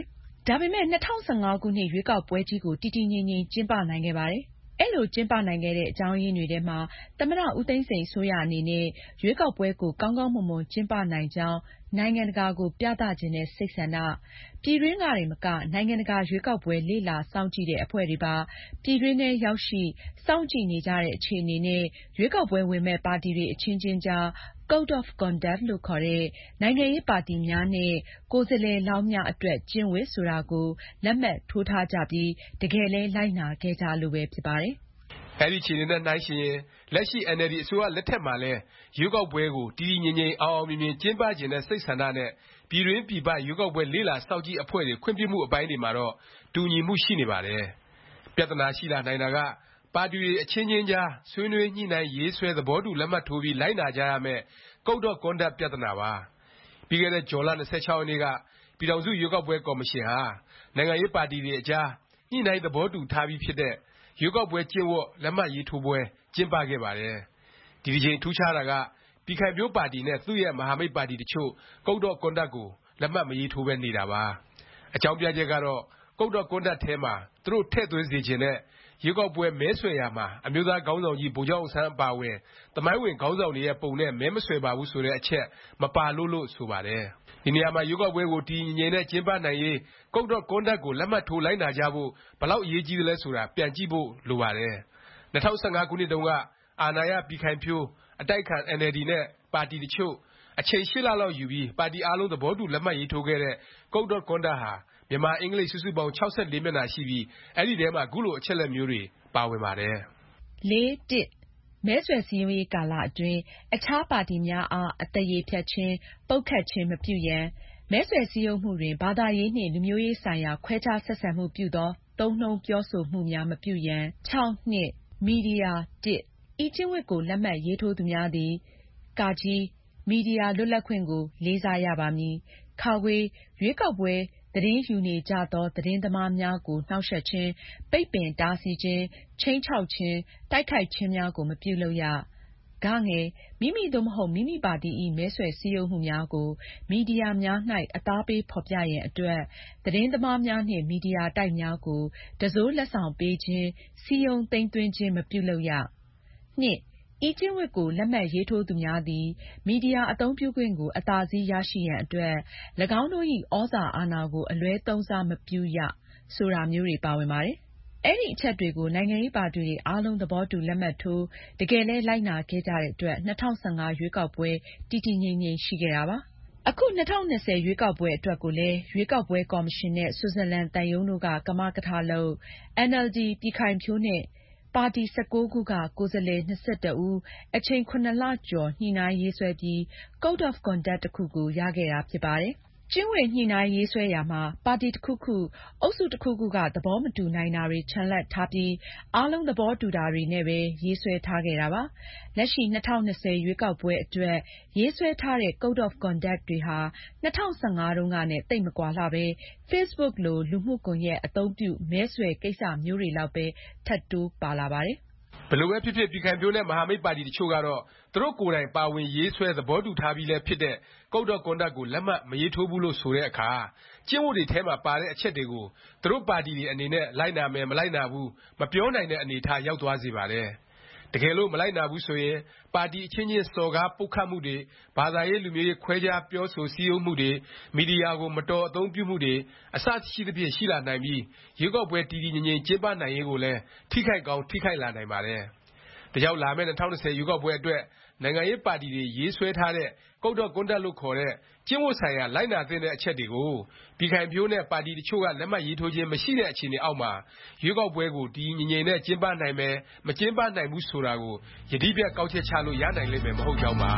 ဒါပေမဲ့ 2015 ခုနှစ်ရွေးကောက်ပွဲကြီးကိုတည်တည်ငြိမ်ငြိမ်ကျင်းပနိုင်ခဲ့ပါတယ်။ အဲ့လိုကျင်းပနိုင်ခဲ့တဲ့အကြောင်းရင်းတွေထဲမှာ သမ္မတဦးသိန်းစိန်အစိုးရအနေနဲ့ရွေးကောက်ပွဲကိုကောင်းကောင်းမွန်မွန်ကျင်းပနိုင်ကြောင်းနိုင်ငံတကာကိုပြသချင်တဲ့စိတ်ဆန္ဒ၊ ပြည်တွင်းကတင်မကနိုင်ငံတကာရွေးကောက်ပွဲလေ့လာစောင့်ကြည့်တဲ့အဖွဲ့တွေပါပြည်တွင်းထဲရောက်ရှိစောင့်ကြည့်နေကြတဲ့အခြေအနေနဲ့ရွေးကောက်ပွဲဝင်မယ့်ပါတီတွေအချင်းချင်းကြား Code of Conduct လို့ခေါ်တဲ့နိုင်ငံရေးပါတီများနဲ့ကိုယ်စားလှယ်လောင်းများအတွက်ကျင့်ဝတ်ဆိုတာကိုလက်မှတ်ထိုးထားကြပြီးတကယ်လည်းလိုက်နာခဲ့ကြလို့ပဲဖြစ်ပါတယ်။အဲဒီအခြေအနေနဲ့နှိုင်းယှဉ်ရင်လက်ရှိ NLD အစိုးရလက်ထက်မှာလည်းရွေးကောက်ပွဲကိုတည်တည်ငြိမ်ငြိမ်အောင်အောင်မြင်မြင်ကျင်းပချင်တဲ့စိတ်ဆန္ဒနဲ့ပြည်တွင်းပြည်ပရွေးကောက်ပွဲလေ့လာစောင့်ကြည့်အဖွဲ့တွေခွင့်ပြုမှုအပိုင်းတွေမှာတော့တူညီမှုရှိနေပါတယ်။ပြဿနာရှိလာနိုင်တာကပါတီတွေအချင်းချင်းကြားဆွေးနွေးညှိနှိုင်းရေးဆွဲသဘောတူလက်မှတ်ထိုးပြီးလိုက်နာကြရမယ့် Code of Conduct ပြဿနာပါ။ပြီးခဲ့တဲ့ဇွန်လ 26 ရက်နေ့ကပြည်ထောင်စုရွေးကောက်ပွဲကော်မရှင်ဟာနိုင်ငံရေးပါတီတွေအကြားညှိနှိုင်းသဘောတူထားပြီးဖြစ်တဲ့ရွေးကောက်ပွဲကျင့်ဝတ်လက်မှတ်ရေးထိုးပွဲကျင်းပခဲ့ပါတယ်။ဒီတစ်ကြိမ်ထူးခြားတာကပြည်ခိုင်ဖြိုးပါတီနဲ့သူ့ရဲ့မဟာမိတ်ပါတီတစ်ချို့ Code of Conduct ကိုလက်မှတ်မရေးထိုးပဲနေတာပါ။အကြောင်းပြချက်ကတော့ Code of Conduct ထဲမှာသူတို့ထည့်သွင်းစေချင်တဲ့ရွေးကောက်ပွဲမဲဆွယ်ရာမှာအမျိုးသားခေါင်းဆောင်ကြီးဗိုလ်ချုပ်အောင်ဆန်းအပါအဝင်သမိုင်းဝင်ခေါင်းဆောင်တွေရဲ့ပုံနဲ့မဲမဆွယ်ပါဘူးဆိုတဲ့အချက်မပါလို့ဆိုပါတယ်။ဒီနေရာမှာရွေးကောက်ပွဲကိုတည်တည်ငြိမ်ငြိမ်နဲ့ကျင်းပနိုင်ရေး Code of Conduct ကိုလက်မှတ်ထိုးလိုက်နာကြဖို့ဘယ်လောက်အရေးကြီးသလဲဆိုတာပြန်ကြည့်ဖို့လိုပါတယ်။2015 ခုနှစ်တုန်းကအာဏာရပြည်ခိုင်ဖြိုးအတိုက်အခံ NLD နဲ့ပါတီတစ်ချို့အချိန် 8 လလောက်ယူပြီးပါတီအားလုံးသဘောတူလက်မှတ်ရေးထိုးခဲ့တဲ့ Code of Conduct ဟာမြန်မာအင်္ဂလိပ်စုစုပေါင်း 64 မျက်နှာရှိပြီးအဲဒီထဲမှာခုလိုအချက်အလက်မျိုးတွေပါဝင်ပါတယ်။ 4.1 မဲဆွယ်စည်းရုံးရေးကာလအတွင်းအခြားပါတီများအားအသရေဖျက်ခြင်းပုတ်ခတ်ခြင်းမပြုရန်မဲဆွယ်စည်းရုံးမှုတွင်ဘာသာရေးနှင့်လူမျိုးရေးဆိုင်ရာခွဲခြားဆက်ဆံမှုပြုသောသုံးနှုန်းပြောဆိုမှုများမပြုရန် 6.2 မီဒီယာ 1. ဤကျင့်ဝတ်ကိုလက်မှတ်ရေးထိုးသူများသည် မီဒီယာလွတ်လပ်ခွင့်ကိုလေးစားရပါမည်။ ရွေးကောက်ပွဲသတင်းယူနေကြသောသတင်းသမားများကိုနှောင့်ယှက်ခြင်း၊ပိတ်ပင်တားဆီးခြင်း၊ခြိမ်းခြောက်ခြင်း၊တိုက်ခိုက်ခြင်းများကိုမပြုလုပ်ရ။ မိမိသို့မဟုတ်မိမိပါတီ၏မဲဆွယ်စည်းရုံးမှုများကိုမီဒီယာများ၌အသားပေးဖော်ပြရန်အတွက်သတင်းသမားများနှင့်မီဒီယာတိုက်များကိုတံစိုးလက်ဆောင်ပေးခြင်း၊စည်းရုံးသိမ်းသွင်းခြင်းမပြုလုပ်ရ။ 2. ဤကျင့်ဝတ်ကိုလက်မှတ်ရေးထိုးသူများသည်မီဒီယာအသုံးပြုခွင့်ကိုအသာစီးရရှိရန်အတွက်၎င်းတို့၏ဩဇာအာဏာကိုအလွဲသုံးစားမပြုရဆိုတာမျိုးတွေပါဝင်ပါတယ်။ အဲဒီအချက်တွေကိုနိုင်ငံရေးပါတီတွေအားလုံးသဘောတူလက်မှတ်ထိုးတကယ်လည်းလိုက်နာခဲ့ကြတဲ့အတွက်2015ရွေးကောက်ပွဲတည်တည်ငြိမ်ငြိမ်ရှိခဲ့တာပါ။အခု2020ရွေးကောက်ပွဲအတွက်ကိုလည်းရွေးကောက်ပွဲကော်မရှင်နဲ့ဆွစ်ဇာလန်သံရုံးတို့ကကမကထလုပ် NLD ပြည်ခိုင်ဖြိုးနဲ့ပါတီ 19 ခုကကိုယ်စားလှယ် 21 ဦးအချိန် 7 လကျော်ညှိနှိုင်းရေးဆွဲပြီး Code of Conduct တစ်ခုကိုရခဲ့တာဖြစ်ပါတယ်။ ကျင့်ဝတ်ညှိနှိုင်းရေးဆွဲရာမှာပါတီတစ်ခုခု၊အုပ်စုတစ်ခုခုကသဘောမတူနိုင်တာတွေချန်လှပ်ထားပြီးအားလုံးသဘောတူတာတွေနဲ့ပဲရေးဆွဲထားခဲ့တာပါ။လက်ရှိ2020ရွေးကောက်ပွဲအတွက်ရေးဆွဲထားတဲ့ Code of Conduct တွေဟာ2015တုန်းကနဲ့သိပ်မကွာလှပဲ Facebook လိုလူမှုကွန်ယက်အသုံးပြုမဲဆွယ်ကိစ္စမျိုးတွေလောက်ပဲထပ်တိုးပါလာပါတယ်။ဘယ်လိုပဲဖြစ်ဖြစ်ပြည်ခိုင်ဖြိုးနဲ့မဟာမိတ်ပါတီတစ်ချို့ကတော့သူတို့ကိုယ်တိုင်ပါဝင်ရေးဆွဲသဘောတူထားပြီးလည်းဖြစ်တဲ့ Code of Conduct ကိုလက်မှတ်မရေးထိုးဘူးလို့ဆိုတဲ့အခါကျင့်ဝတ်တွေထဲမှာပါတဲ့အချက်တွေကိုသူတို့ပါတီတွေအနေနဲ့လိုက်နာမယ်မလိုက်နာဘူးမပြောနိုင်တဲ့အနေအထားရောက်သွားစေပါတယ်။တကယ်လို့မလိုက်နာဘူးဆိုရင်ပါတီအချင်းချင်းစော်ကားပုတ်ခတ်မှုတွေဘာသာရေးလူမျိုးရေးခွဲခြားပြောဆိုစည်းရုံးမှုတွေမီဒီယာကိုမတော်အသုံးပြုမှုတွေအစရှိသဖြင့်ရှိလာနိုင်ပြီးရွေးကောက်ပွဲတည်တည်ငြိမ်ငြိမ်ကျင်းပနိုင်ရေးကိုလည်းထိခိုက်ကောင်းထိခိုက်လာနိုင်ပါတယ်။ဒါကြောင့်လာမယ့်2020ရွေးကောက်ပွဲအတွက်နိုင်ငံရေးပါတီတွေရေးဆွဲထားတဲ့Code of Conduct လို့ခေါ်တဲ့ကျင့်ဝတ်ဆိုင်ရာလိုက်နာသင့်တဲ့အချက်တွေကိုပြည်ခိုင်ဖြိုးနဲ့ပါတီတစ်ချို့ကလက်မှတ်ရေးထိုးခြင်းမရှိတဲ့အခြေအနေအောက်မှာရွေးကောက်ပွဲကိုတည်တည်ငြိမ်ငြိမ်နဲ့ကျင်းပနိုင်မယ်မကျင်းပနိုင်ဘူးဆိုတာကိုယတိပြတ်ကောက်ချက်ချလို့ရနိုင်လိမ့်မယ်မဟုတ်ကြောင်းပါ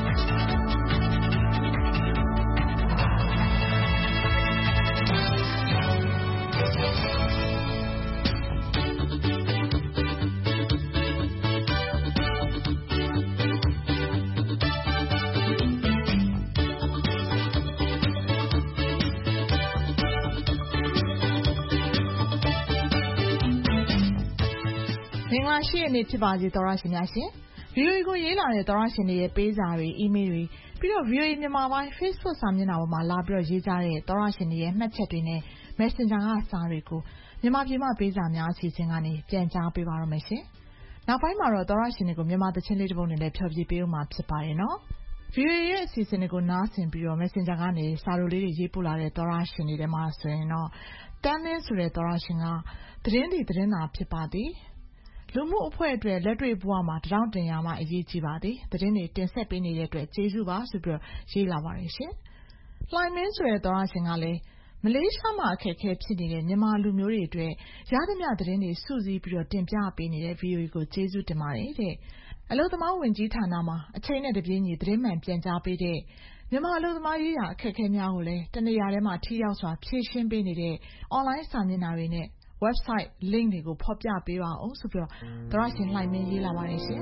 မင်္ဂလာရှိတဲ့နေ့ဖြစ်ပါစေသောတရှင်များရှင် VOA ကိုရေးလာတဲ့သောတရှင်တွေရဲ့ပေးစာတွေအီးမေးလ်တွေပြီးတော့ VOA မြန်မာပိုင်း Facebook စာမျက်နှာပေါ်မှာလာပြီးတော့ရေးကြတဲ့သောတရှင်တွေရဲ့မှတ်ချက်တွေနဲ့ Messenger ကစာတွေကိုမြန်မာပြည်မှပေးစာများအစီအစဉ်ကနေပြန်ကြားပေးပါရမယ်ရှင်။နောက်ပိုင်းမှာတော့သောရရှင်တွေကိုမြန်မာသချင်းလေးတစ်ပုဒ်နဲ့လည်းဖျော်ဖြေပေးဦးမှာဖြစ်ပါတယ်နော်။ VOA ရဲ့အစီအစဉ်တွေကိုနားဆင်ပြီးတော့ Messenger ကနေစာလိုလေးတွေရေးပို့လာတဲ့သောရရှင်တွေထဲမှာဆိုရင်တော့တန်းင်းဆိုတဲ့သောရရှင်ကသတင်းသာဖြစ်ပါသည်။လူမှုအဖွဲ့အတွက်လက်တွေ့ဘဝမှာတထောင်တင်ရမှအရေးကြီးပါသည်။သတင်းတွေတင်ဆက်ပေးနေတဲ့အတွက်ကျေးဇူးပါဆိုပြီးရေးလာပါတယ်ရှင်။လှိုင်မင်းဆိုတဲ့သောရရှင်ကလည်းမလေးရှားမှာအခက်အခဲဖြစ်နေတဲ့မြန်မာလူမျိုးတွေအတွက်ရသမျှသတင်းတွေစုစည်းပြီးတော့တင်ပြပေးနေတဲ့ VOA ကိုကျေးဇူးတင်ပါတယ်တဲ့အလုပ်သမားဝန်ကြီးဌာနမှာအချိန်နဲ့တပြေးညီသတင်းမှန်ပြန်ကြားပေးတဲ့မြန်မာအလုပ်သမားရေးရာအခက်အခဲများကိုလည်းတနေရာထဲမှာထိရောက်စွာဖြေရှင်းပေးနေတဲ့ online စာမျက်နှာတွေနဲ့ website link တွေကိုဖော်ပြပေးပါအောင်ဆိုပြီးတော့သောရရှင်လှိုင်မင်းရေးလာပါတယ်ရှင်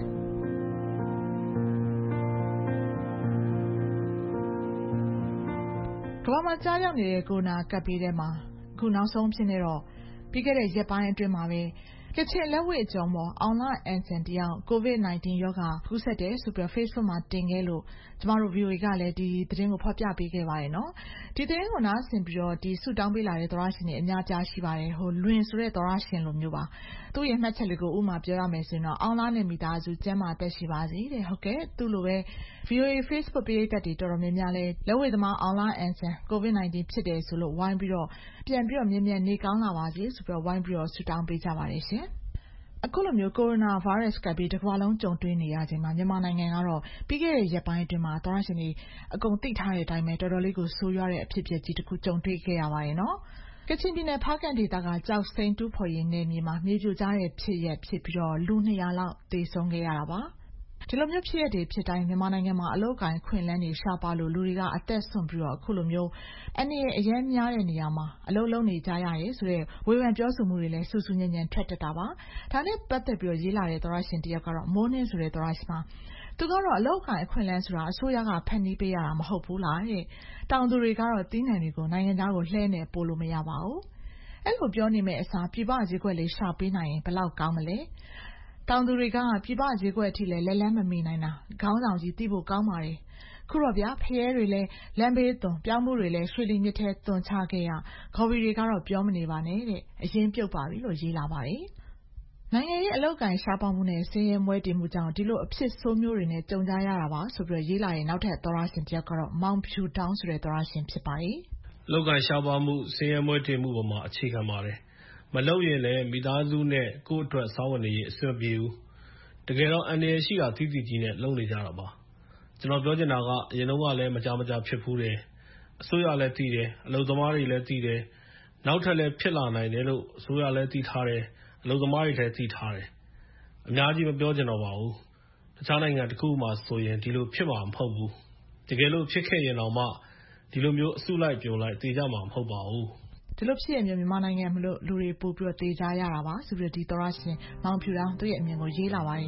ကမ္ဘာမှာကြားရောက်နေတဲ့ကိုရိုနာကပ်ဘေးထဲမှာအခုနောက်ဆုံးဖြစ်နေတော့ပြီးခဲ့တဲ့ရက်ပိုင်းအတွင်းမှာပဲကချင်လက်ဝှေ့အကျော်မော်အောင်လအန်ဆန်တယောက် COVID-19 ရောဂါကူးစက်တယ်ဆိုပြီး Facebook မှာတင်ခဲ့လို့ကျမတို့ VOA ကလည်းဒီသတင်းကိုဖော်ပြပေးခဲ့ပါတယ်နော်ဒီသတင်းကိုနားဆင်ပြီးတော့ဒီဆုတောင်းပေးလာတဲ့သောရရှင်တွေအများကြားရှိပါတယ်ဟိုလွင်ဆိုတဲ့သောရရှင်လိုမျိုးပါသူ့ရဲ့မှတ်ချက်လေးကိုဥမာပြောရမယ်ဆိုရင်တော့အောင်လနဲ့မိသားစုကျန်းမာသက်ရှိပါစေတဲ့ဟုတ်ကဲ့သူ့လိုပဲ VOA Facebook ပရိသတ်တွေတော်တော်များများလဲလက်ဝှေ့သမားအောင်လအန်ဆန် COVID-19 ဖြစ်တယ်ဆိုလို့ဝိုင်းပြီးတော့ပြန်ပြီးတော့မြင်မြန်နေကောင်းလာပါစေဆိုပြီးတော့ဝိုင်းပြီးတော့ဆုတောင်းပေးကြပါတယ်ရှင်အခုလိုမျိုးကိုရိုနာဗိုင်းရပ်စ်ကပ်ပြီးတစ်ကမ္ဘာလုံးကြုံတွေ့နေရချိန်မှာမြန်မာနိုင်ငံကတော့ပြီးခဲ့တဲ့ရက်ပိုင်းအတွင်းမှာသောရရှင်တွေအကုန်သိထားတဲ့အတိုင်းပဲတော်တော်လေးကိုဆိုးရွားတဲ့အဖြစ်အပျက်ကြီးတစ်ခုကြုံတွေ့ခဲ့ရပါတယ်နော်ကချင်ပြည်နယ်ဖားကန့်ဒေသကကြောက်စိမ်းတူးဖော်ရေးနယ်မြေမှာမြေပြိုကျတဲ့ဖြစ်ရပ်ဖြစ်ပြီးတော့လူ200လောက်သေဆုံးခဲ့ရတာပါဒီလိုမျိုးဖြစ်ရတဲ့ဖြစ်တိုင်းမြန်မာနိုင်ငံမှာအလုပ်ကိုင်ခွင့်လန်းတွေရှားပါလို့လူတွေကအသက်ဆွန့်ပြီးတော့အခုလိုမျိုးအနေနဲ့အရန်များတဲ့နေရာမှာအလုပ်လုပ်နေကြရတယ်ဆိုတော့ဝေဖန်ပြောဆိုမှုတွေလည်းဆူဆူညံ့ညံ့ထွက်တတ်တာပါဒါနဲ့ပတ်သက်ပြီးတော့ရေးလာတဲ့သောရရှင်တယောက်ကတော့မိုးနှင်းဆိုတဲ့သောရရှင်မှာသူကတော့အလုပ်ကိုင်ခွင့်လန်းဆိုတာအစိုးရကဖန်တီးပေးရတာမဟုတ်ဘူးလားတဲ့တောင်သူတွေကတော့တီးနှံတွေကိုနိုင်ငံသားကိုလှဲနေပို့လို့မရပါဘူးအဲ့လိုပြောနေမဲ့အစားပြပဈေးကွက်လေးရှာပေးနိုင်ရင်ဘယ်လောက်ကောင်းမလဲတောင်သူတွေကပြပဈေးကွက်အထိလည်းလက်လန်းမမီနိုင်တာခေါင်းဆောင်ကြီးသိဖို့ကောင်းပါတယ်ခုတော့ဗျာဖျဲတွေလည်းလမ်းဘေးသွန်ပြောင်းမှုတွေလည်းရွှေလီမြစ်ထဲသွန်ချခဲ့ရခေါ်ဘီတွေကတော့ပြောမနေပါနဲ့တဲ့အရင်ပြုတ်ပါပြီလို့ရေးလာပါတယ်နိုင်ငံရဲ့အလောက်ကန်ရှားပါမှုနဲ့ဆင်းရဲမွဲတေမှုကြောင့်ဒီလိုအဖြစ်ဆိုးမျိုးတွေနဲ့ကြုံကြရတာပါဆိုပြီးရေးလာရင်နောက်ထပ်သောရရှင်တယောက်ကတော့မောင်ဖြူတောင်းဆိုတဲ့သောရရှင်ဖြစ်ပါတယ်အလောက်ကန်ရှားပါမှုဆင်းရဲမွဲတေမှုပေါ်မှာအခြေခံပါတယ်မလုပ်ရင်လည်းမိသားစုနဲ့ကိုယ့်အတွက်စားဝတ်နေရေးအဆင်ပြေဘူးတကယ်တော့အန္တရာယ်ရှိတာသိသိကြီးနဲ့လုပ်နေကြတာပါကျွန်တော်ပြောချင်တာကအရင်တော့ကလည်းမကြဖြစ်ဖူးတယ်အစိုးရလည်းသိတယ်အလုပ်သမားတွေလည်းသိတယ်နောက်ထပ်လည်းဖြစ်လာနိုင်တယ်လို့အစိုးရလည်းသိထားတယ်အလုပ်သမားတွေလည်းသိထားတယ်အများကြီးမပြောချင်တော့ပါဘူးတခြားနိုင်ငံတစ်ခုမှဆိုရင်ဒီလိုဖြစ်မှာမဟုတ်ဘူးတကယ်လို့ဖြစ်ခဲ့ရင်တော့မှဒီလိုမျိုးအစုလိုက်ပြုံလိုက်သိကြမှာမဟုတ်ပါဘူးဒီလိုဖြစ်ရမျိုးမြန်မာနိုင်ငံမလို့လူတွေပို့ပြီးတော့တေးကြရတာပါဆိုပြီးဒီသောရရှင်မောင်ဖြူတောင်းသူ့ရဲ့အမြင်ကိုရေးလာပါတယ်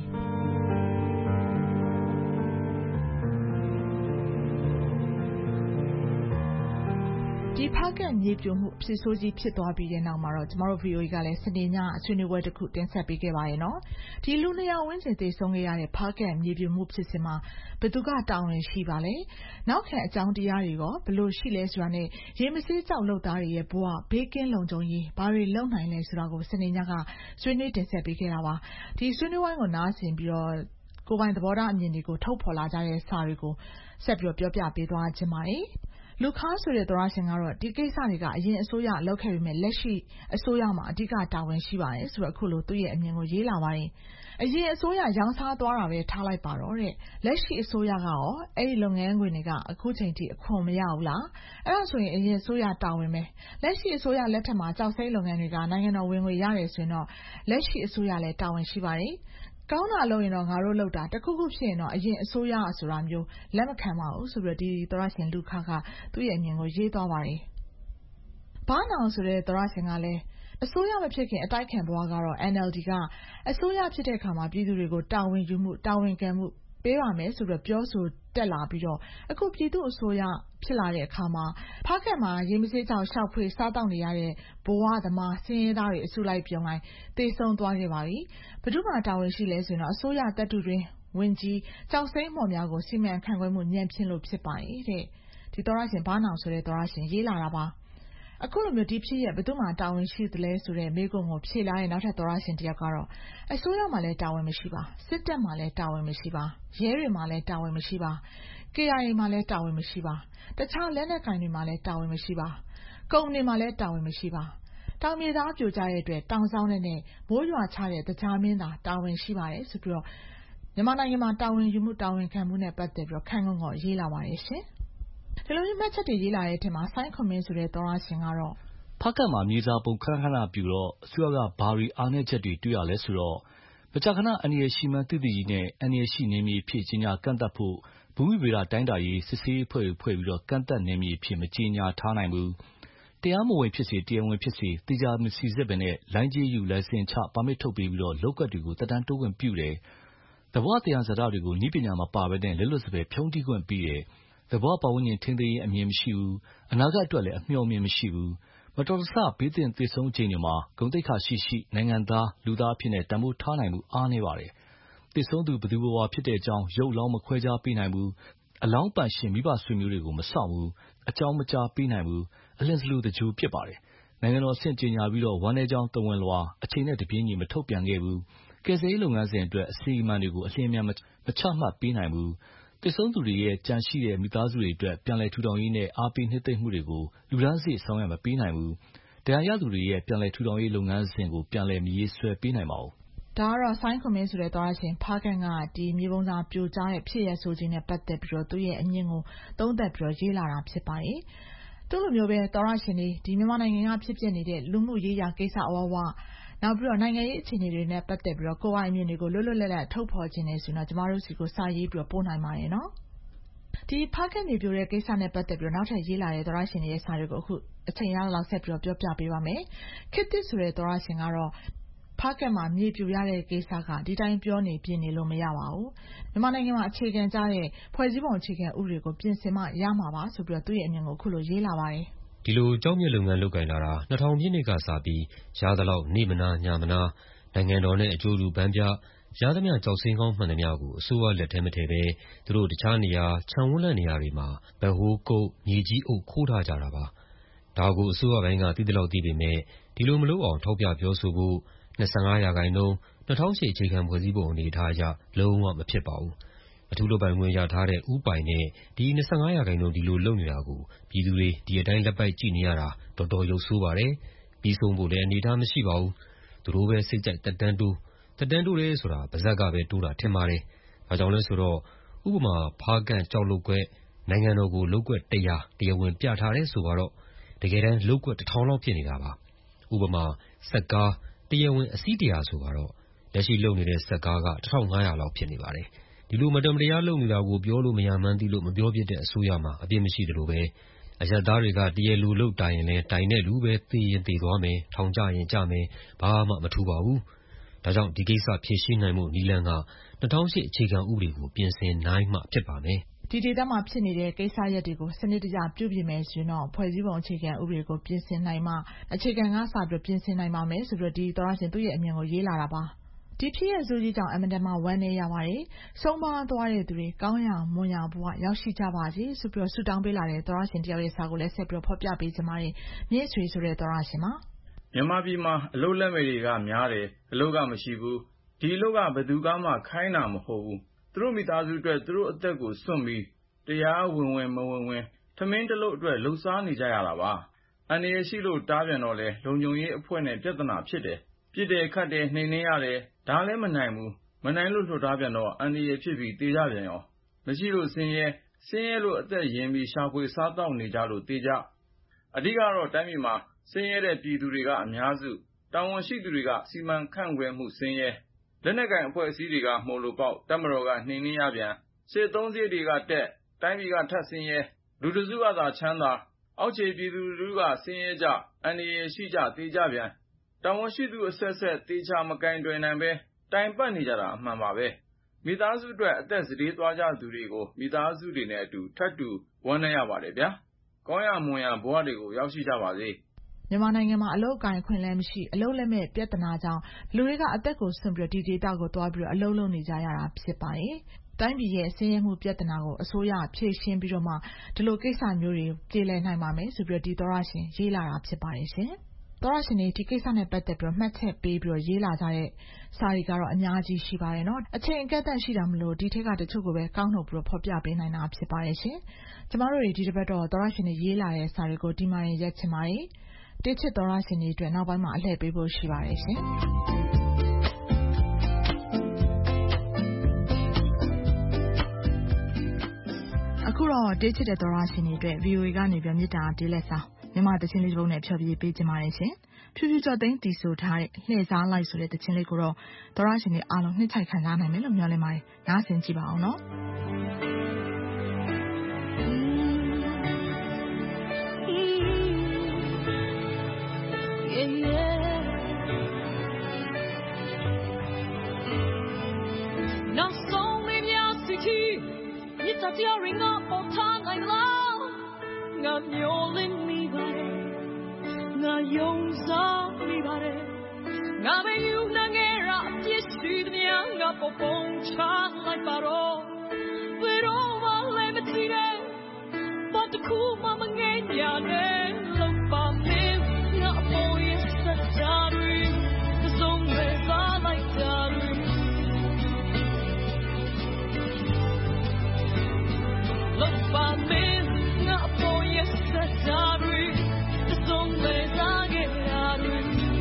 ဒီဖားကန့်မြေပြိုမှုဖြစ်ဆိုးကြီးဖြစ်သွားပြီးတဲ့နောက်မှာတော့ကျမတို့ VOA ကလည်းစနေညအဆွေးနွေးပွဲတစ်ခုတင်ဆက်ပေးခဲ့ပါရဲ့နော်ဒီလူ200ဝန်းကျင်သေဆုံးခဲ့ရတဲ့ဖားကန့်မြေပြိုမှုဖြစ်စဉ်မှာဘယ်သူကတာဝန်ရှိပါလဲနောက်ခံအကြောင်းတရားတွေရောဘယ်လိုရှိလဲဆိုတာနဲ့ရေမဆေးကြောက်လုပ်သားတွေရဲ့ဘဝဘေးကင်းလုံခြုံရေးဘာတွေလုပ်နိုင်လဲဆိုတာကိုစနေညကဆွေးနွေးတင်ဆက်ပေးခဲ့တာပါဒီဆွေးနွေးပွဲကိုနားဆင်ပြီးတော့ကိုယ်ပိုင်သဘောထားအမြင်တွေကိုထုတ်ဖော်လာကြတဲ့စာတွေကိုဆက်ပြီးပြောပြပေးသွားခြင်းပါတယ်လူခါဆိုတဲ့သောရရှင်ကတော့ဒီကိစ္စတွေကအရင်အစိုးရလောက်ခဲ့ပြီးမြဲလက်ရှိအစိုးရမှာအဓိကတာဝန်ရှိပါတယ်ဆိုတော့အခုလိုသူ့ရဲ့အမြင်ကိုရေးလာပါတယ်အရင်အစိုးရရောင်းစားသွားတာပဲထားလိုက်ပါတော့တဲ့လက်ရှိအစိုးရကရောအဲ့ဒီလုပ်ငန်းခွင်တွေကအခုချိန်ထိအခွန်မရဘူးလားအဲ့ဒါဆိုရင်အရင်အစိုးရတာဝန်ပဲလက်ရှိအစိုးရလက်ထက်မှာကြောက်စိမ့်လုပ်ငန်းတွေကနိုင်ငံတော်ဝင်ငွေရတယ်ဆိုရင်တော့လက်ရှိအစိုးရလည်းတာဝန်ရှိပါတယ်ကောင်းတာလုပ်ရင်တော့ငါတို့လုပ်တာတခုခုဖြစ်ရင်တော့အရင်အစိုးရဆိုတာမျိုးလက်မခံပါဘူးဆိုပြီးဒီသောရရှင်လူခါကသူ့ရဲ့အမြင်ကိုရေးသွားပါတယ်ဘာနောင်ဆိုတဲ့သောရရှင်ကလည်းအစိုးရမဖြစ်ခင်အတိုက်ခံဘွားကတော့ NLD ကအစိုးရဖြစ်တဲ့အခါမှာပြည်သူတွေကိုတာဝန်ယူမှုတာဝန်ခံမှုပေးပါမယ်ဆိုတော့ပြောဆိုတက်လာပြီးတော့အခုပြည်သူအစိုးရဖြစ်လာတဲ့အခါမှာဖားကတ်မှာရေမဆေးကြောင်ရှောက်ဖွေးစားတောက်နေရတဲ့ဘဝသမားစင်းရဲသားတွေအစုလိုက်ပြုံလိုက်တေဆုံးသွားခဲ့ပါပြီဘယ်သူမှတာဝန်ရှိလဲဆိုရင်တော့အစိုးရတပ်တူတွင်ဝင်ကြီးကြောက်စိမ့်မော်များကိုစီမံခန့်ခွဲမှုညံ့ဖျင်းလို့ဖြစ်ပါတယ်တဲ့ဒီသောရရှင်ဘာနောင်ဆိုတဲ့သောရရှင်ရေးလာတာပါအခုလိုမျိုးဒီဖြစ်ရပ်ဘယ်သူမှတာဝန်ရှိသလဲဆိုတဲ့မေးခွန်းကိုဖြေလာတဲ့နောက်ထပ်သောတရှင်တစ်ယောက်ကတော့အစိုးရမှာလည်းတာဝန်မရှိပါစစ်တပ်မှာလည်းတာဝန်မရှိပါရဲတွေမှာလည်းတာဝန်မရှိပါ KIA မှာလည်းတာဝန်မရှိပါတခြားလက်နက်ကိုင်တွေမှာလည်းတာဝန်မရှိပါကုမ္ပဏီမှာလည်းတာဝန်မရှိပါတောင်မြေသားပြိုကျတဲ့အတွက်တောင်ဆောင်တဲ့နဲ့မိုးရွာချတဲ့တကြားမင်းသာတာဝန်ရှိပါတယ်ဆိုပြီးတော့မြန်မာနိုင်ငံမှာတာဝန်ယူမှုတာဝန်ခံမှုနဲ့ပတ်သက်ပြီးတော့ခန့်ငုံ့ရေးလာပါတယ်ရှင်ဒီလိုမျိုးမှတ်ချက်တွေရေးလာတဲ့အထက်မှာဆိုင်းခွန်မင်းဆိုတဲ့သောတရှင်ကတော့ဖားကတ်မှာမြေစာပုံခဏခဏပြူတော့အစိုးရကဘာတွေအားနည်းချက်တွေတွေ့ရလဲဆိုတော့မကြာခဏအန္တရာယ်ရှိမှန်းသိသိကြီးနဲ့အန္တရာယ်ရှိနေမည်ဖြစ်ကြီးညာကန့်သက်ဖို့ဘူမိဗေဒတိုင်းတာရေးစစ်ဆေးဖွဲ့ပြီးတော့ကန့်သက်နေမည်ဖြစ်မကြီးညာထားနိုင်ဘူးတရားမဝင်ဖြစ်စေတရားဝင်ဖြစ်စေတေချာမစီစစ်ပဲနဲ့လိုင်းကြီးယူလိုင်စင်ချပါမစ်ထုတ်ပြီးတော့လောက်ကတ်တွေကိုတက်တန်းတိုးခွင့်ပြုတယ်သဘောတရားဇာတာတွေကိုဤပညာမှာပါပဲနဲ့လက်လွတ်စပယ်ဖြုံးတီးခွင့်ပေးတယ်သဘောပတ်ဝန်းကျင်ထိန်းသိမ်းရေးအမြင်မရှိဘူးအနာဂတ်အတွက်လည်းအမျှော်အမြင်မရှိဘူးမတော်တဆဘေးသင့်သေဆုံးခြင်းတွေမှာဂုဏ်သိက္ခာရှိနိုင်ငံသားလူသားအဖြစ်နဲ့တန်ဖိုးထားနိုင်မှုအားနည်းပါတယ်သေဆုံးသူဘယ်သူဘဝဖြစ်တဲ့အကြောင်းရုပ်လောင်းမခွဲခြားပေးနိုင်ဘူးအလောင်းပန်ရှင်မိဘဆွေမျိုးတွေကိုမစောင့်ဘူးအကြောင်းမကြားပေးနိုင်ဘူးအလင်းစလူတကြိုဖြစ်ပါတယ်နိုင်ငံတော်အဆင့်ကြေညာပြီးတော့ဝမ်းနည်းကြောင်းတဝန်လွာအချိန်နဲ့တပြေးညီမထုတ်ပြန်ခဲ့ဘူးကယ်ဆယ်ရေးလုပ်ငန်းစဉ်အတွက်အစီအမံတွေကိုအလျင်အမြန်မချမှတ်ပေးနိုင်ဘူးသေဆုံးသူတွေရဲ့ကြံရှိတဲ့မိသားစုတွေအတွက်ပြန်လည်ထူထောင်ရေးနဲ့အားပေးနှစ်သိမ့်မှုတွေကိုလူသားစေဆောင်ရွက်မပေးနိုင်ဘူးတရားရသူတွေရဲ့ပြန်လည်ထူထောင်ရေးလုပ်ငန်းစဉ်ကိုပြန်လည်မရေးဆွဲပေးနိုင်ပါဘူးဒါကတော့ဆိုင်းခွန်မင်းဆိုတဲ့သောတရှင်ဖားကန်ကဒီမြေပုံစာပြိုကျတဲ့ဖြစ်ရဆိုခြင်းနဲ့ပတ်သက်ပြီးတော့သူ့ရဲ့အမြင်ကိုသုံးသပ်ပြီးတော့ရေးလာတာဖြစ်ပါတယ်သူ့လိုမျိုးပဲသောတရှင်တွေဒီမြန်မာနိုင်ငံကဖြစ်ပျက်နေတဲ့လူမှုရေးရာကိစ္စအဝဝနောက်ပြီးတော့နိုင်ငံရေးအခြေအနေတွေနဲ့ပတ်သက်ပြီးတော့ကိုယ်ပိုင်အမြင်တွေကိုလွတ်လွတ်လပ်လပ်ထုတ်ဖော်ခြင်းနဲ့ဆိုတော့ကျမတို့စီကိုစာရေးပြီးတော့ပို့နိုင်ပါတယ်နော်ဒီဖားကန်မြေပြိုတဲ့ကိစ္စနဲ့ပတ်သက်ပြီးတော့နောက်ထပ်ရေးလာတဲ့သောတရှင်တွေရဲ့စာတွေကိုအခုအချိန်ရလောက်ဆက်ပြီးတော့ပြောပြပေးပါမယ်ခေတ်သစ်ဆိုတဲ့သောတရှင်ကတော့ဖားကတ်မှာမြေပြိုရတဲ့ကိစ္စကဒီတိုင်းပြောနေပြနေလို့မရပါဘူးမြန်မာနိုင်ငံမှာအခြေခံကြတဲ့ဖွဲ့စည်းပုံအခြေခံဥပဒေကိုပြင်ဆင်မှရမှာပါဆိုပြီးတော့သူ့ရဲ့အမြင်ကိုအခုလိုရေးလာပါတယ်ဒီလိုကြောက်မြက်လုပ်ငန်းလုပ်ကင်လာတာ2000ပြည့်နှစ်ကစပြီးရသလောက်နေမနာညမနာနိုင်ငံတော်နဲ့အကျိုးတူပန်းပြရသမျှကြောက်စင်းကောင်းမှန်သမျှကိုအစိုးရလက်ထဲမထည့်ပဲသူတို့တခြားနေရာခြံဝန်းလန့်နေရာတွေမှာဗဟိုကုတ်မြေကြီးအုပ်ခိုးထားကြတာပါဒါကိုအစိုးရပိုင်းကသိတယ်လို့သိပေမဲ့ဒီလိုမလုပ်အောင်ထောက်ပြပြောဆိုဖို့25% 2008အခြေခံဖွဲ့စည်းပုံအနေအထားအရလုံးဝမဖြစ်ပါဘူးအထူးလုပ်ပိုင်ခွင့်ရထားတဲ့ဥပိုင်နဲ့ဒီ25%ဒီလိုလုပ်နေတာကိုပြည်သူတွေဒီအတိုင်းလက်ပိုက်ကြည့်နေရတာတော်တော်ရုပ်ဆိုးပါတယ်ပြီးဆုံးဖို့လည်းအနေအထားမရှိပါဘူးသူတို့ပဲစိတ်ကြိုက်တက်တန်းတိုးတယ်ဆိုတာပါဇက်ကပဲတိုးတာထင်ပါတယ်ဒါကြောင့်လဲဆိုတော့ဥပမာဖားကန်ကြောက်လုတ်ကွက်နိုင်ငံတော်ကိုလုတ်ကွက်တရားဝင်ပြထားတယ်ဆိုတော့တကယ်တမ်းလုတ်ကွက်1000လောက်ဖြစ်နေတာပါဥပမာစက်ကားတရားဝင်အစီး100ဆိုတော့လက်ရှိလုပ်နေတဲ့စက်ကားက1500လောက်ဖြစ်နေပါတယ်ဒီလိုမတမတရားလုပ်နေတာကိုပြောလို့မရမှန်းသိလို့မပြောပြတဲ့အစိုးရမှာအပြစ်မရှိသလိုပဲအရပ်သားတွေကတရားလူလုပ်တိုင်ရင်လည်းတိုင်တဲ့လူပဲသေရင်သေသွားမယ်ထောင်ကြရင်ကြမယ်ဘာမှမထူပါဘူးဒါကြောင့်ဒီကိစ္စဖြေရှင်းနိုင်မှုနည်းလမ်းက2008အခြေခံဥပဒေကိုပြင်ဆင်နိုင်မှဖြစ်ပါမယ်ဒီဒေသမှာဖြစ်နေတဲ့ကိစ္စရပ်တွေကိုစနစ်တကျပြုပြင်မယ်ဆိုရင်တော့ဖွဲ့စည်းပုံအခြေခံဥပဒေကိုပြင်ဆင်နိုင်မှအခြေခံကစပြီးပြင်ဆင်နိုင်ပါမယ်ဆိုပြီးတော့ဒီသောတရှင်သူ့ရဲ့အမြင်ကိုရေးလာတာပါဒီဖြစ်ရဆိုကြီးကြောင့်အမတန်မှဝမ်းနည်းရပါတယ်ဆုံးမသွားတဲ့သူတွေကောင်းရမွန်ရဘဝရောက်ရှိကြပါစေဆိုပြီးတော့ဆုတောင်းပေးလာတဲ့သောတရှင်တယောက်ရဲ့စာကိုလည်းဆက်ပြီးတော့ဖော်ပြပေးကြပါမယ်မြင့်ဆွေဆိုတဲ့သောတရှင်ပါမြန်မာပြည်မှာအလုပ်လက်မဲ့တွေကများတယ်အလုပ်ကမရှိဘူးဒီအလုပ်ကဘယ်သူမှခိုင်းတာမဟုတ်ဘူးသူတို့မိသားစုအတွက်သူတို့အသက်ကိုစွန့်ပြီးတရားဝင်မဝင်ထမင်းတလုပ်အတွက်လှုပ်ရှားနေကြရတာပါအန္တရာယ်ရှိလို့တားပြန်တော့လဲလုံခြုံရေးအဖွဲ့နဲ့ပြဿနာဖြစ်တယ်ပြစ်တယ်ခတ်တယ်နှိမ်နှင်းရတယ်ဒါလည်းမနိုင်ဘူးမနိုင်လို့လှုပ်ထားပြန်တော့အန္တရာယ်ဖြစ်ပြီးတေးကြပြန်ရောမရှိလို့ဆင်းရဲလို့အသက်ရင်ပြီးရှာဖွေစားတောက်နေကြလို့တေးကြအဓိကတော့တိုင်းပြည်မှာဆင်းရဲတဲ့ပြည်သူတွေကအများစုတာဝန်ရှိသူတွေကစီမံခန့်ခွဲမှုဆင်းရဲလက်နက်ကိုင်အဖွဲ့အစည်းတွေကမှုလို့ပေါက်တပ်မတော်ကနှိမ်နှင်းရပြန်စစ်သုံးစည်းတွေကတက်တိုင်းပြည်ကထပ်ဆင်းရဲလူတစုကသာချမ်းသာအောက်ခြေပြည်သူလူထုကဆင်းရဲကြအန္တရာယ်ရှိကြတေးကြပြန်တာဝန်ရှိသူအဆက်ဆက်တေချာမကင်တွယ်နိုင်ပဲတိုင်ပတ်နေကြတာအမှန်ပါပဲမိသားစုအတွက်အသက်စတေးသွားကြသူတွေကိုမိသားစုတွေနဲ့အတူထပ်တူဝမ်းနည်းရပါတယ်ဗျာကောင်းရမွန်ရဘဝတွေကိုရောက်ရှိကြပါစေမြန်မာနိုင်ငံမှာအလုပ်အကိုင်အခွင့်အလမ်းမရှိ၊ အလုပ်လက်မဲ့ပြဿနာကြောင့်လူတွေကအသက်ကိုစွန့်ပြီးဒီဒေသကိုသွားပြီးအလုပ်လုပ်နေကြရတာဖြစ်ပါတယ်။တိုင်းပြည်ရဲ့ဆင်းရဲမှုပြဿနာကိုအစိုးရဖြေရှင်းပြီးတော့မှဒီလိုကိစ္စမျိုးတွေပြေလည်နိုင်ပါမယ်ဆိုပြီးဒီသောတရှင်ရေးလာတာဖြစ်ပါတယ်ရှင်။သောတရှင်တွေဒီကိစ္စနဲ့ပတ်သက်ပြီးမှတ်ချက်ပေးပြီးရေးလာကြတဲ့စာတွေကတော့အများကြီးရှိပါတယ်နော်။အချိန်အကန့်အသတ်ရှိတာမလို့ဒီထက်ကတချို့ကိုပဲကောက်နှုတ်ပြီးဖော်ပြပေးနိုင်တာဖြစ်ပါတယ်ရှင်။ကျမတို့ဒီတစ်ပတ်တော့သောတရှင်တွေရေးလာတဲ့စာတွေကိုဒီမှာရင်ရက်ချင်ပါတယ်။တိချစ်သောတရှင်တွေအတွက်နောက်ပိုင်းမှာအလှည့်ပေးဖို့ရှိပါတယ်ရှင်။အခုတော့တိချစ်တဲ့သောတရှင်တွေအတွက် VOA ကနေပြီးမြစ်တာဒီလက်ဆောင်မြန်မာတချင်းလေးတစ်ပုဒ်နဲ့ဖြောပြပေးကြပါရစေ။ဖြူဖြူကျော်သိန်းတည်ဆိုထားတဲ့လှည့်စားလိုက်ဆိုတဲ့တချင်းလေးကိုတော့သောတရှင်တွေအားလုံးနှစ်ချိုက်ခံစားနိုင်မယ်လို့မျှော်လင့်ပါတယ်။နားဆင်ကြည့်ပါအောင်နော်။ Now so many years to it's a tearing up all time like love nga myolin mi bare nga yongsa mi bare nga be you na ngera pishi dnya nga popong cha like baro pero vale metire but the cool mama ngenya ne lo pa me nga boy is the daddy the song is like daddy Look by me, not for yes, that's sorry. The song is I get out of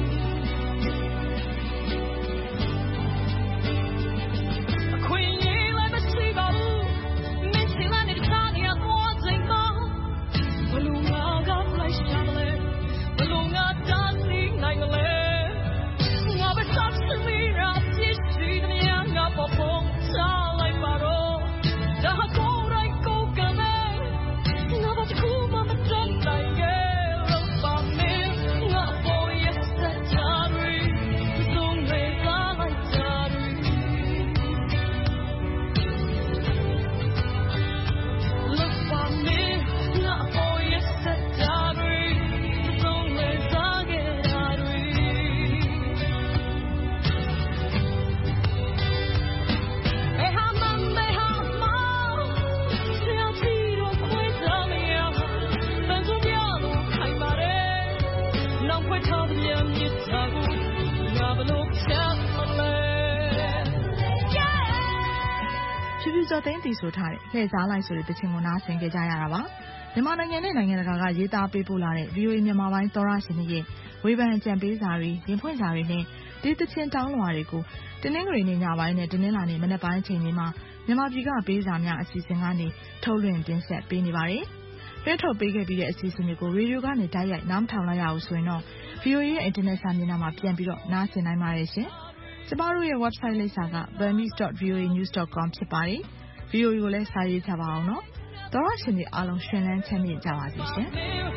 a queen, let me see Babu. Missing land in Tanya, what's in mom? Balloonga got flesh traveling. Balloonga dancing like a lamb. Now it's up to me, up to see the young up a pong, like Baro. The Hakora. ကျော်သိန်းတည်ဆိုထားတဲ့လှည့်စားလိုက်ဆိုတဲ့တခြင်းကိုနားဆင်ကြကြရတာပါမြန်မာနိုင်ငံနဲ့နိုင်ငံတကာကရေးသားပေးပို့လာတဲ့ VOA မြန်မာပိုင်းသောရရှင်တွေရဲ့ဝေဖန်အကြံပေးစာတွေရင်ဖွင့်စာတွေနဲ့ဒီတခြင်းတောင်းလွှာတွေကိုတင်းနှင်းဂရီနေ့ညပိုင်းနဲ့တင်းနှင်းလာနေ့မနက်ပိုင်းအချိန်တွေမှာမြန်မာပြည်ကပေးစာများအစီအစဉ်ကနေထုတ်လွှင့်တင်ဆက်ပေးနေပါတယ်ပြထုတ်ပေးခဲ့ပြီးတဲ့အစီအစဉ်တွေကိုရေဒီယိုကနေတိုက်ရိုက်နားမထောင်လိုက်ရအောင်ဆိုရင်တော့ VOA ရဲ့ internet စာမျက်နှာမှာပြန်ပြီးတော့နားဆင်နိုင်ပါတယ်ရှင်ကျမတို့ရဲ့ website လိပ်စာက burmese.voanews.com ဖြစ်ပါတယ်VOA ကိုလည်းစာရေးကြပါအောင်နော်သောရရှင်တွေအားလုံးရှင်လန်းချမ်းမြေ့ကြပါစေရှင်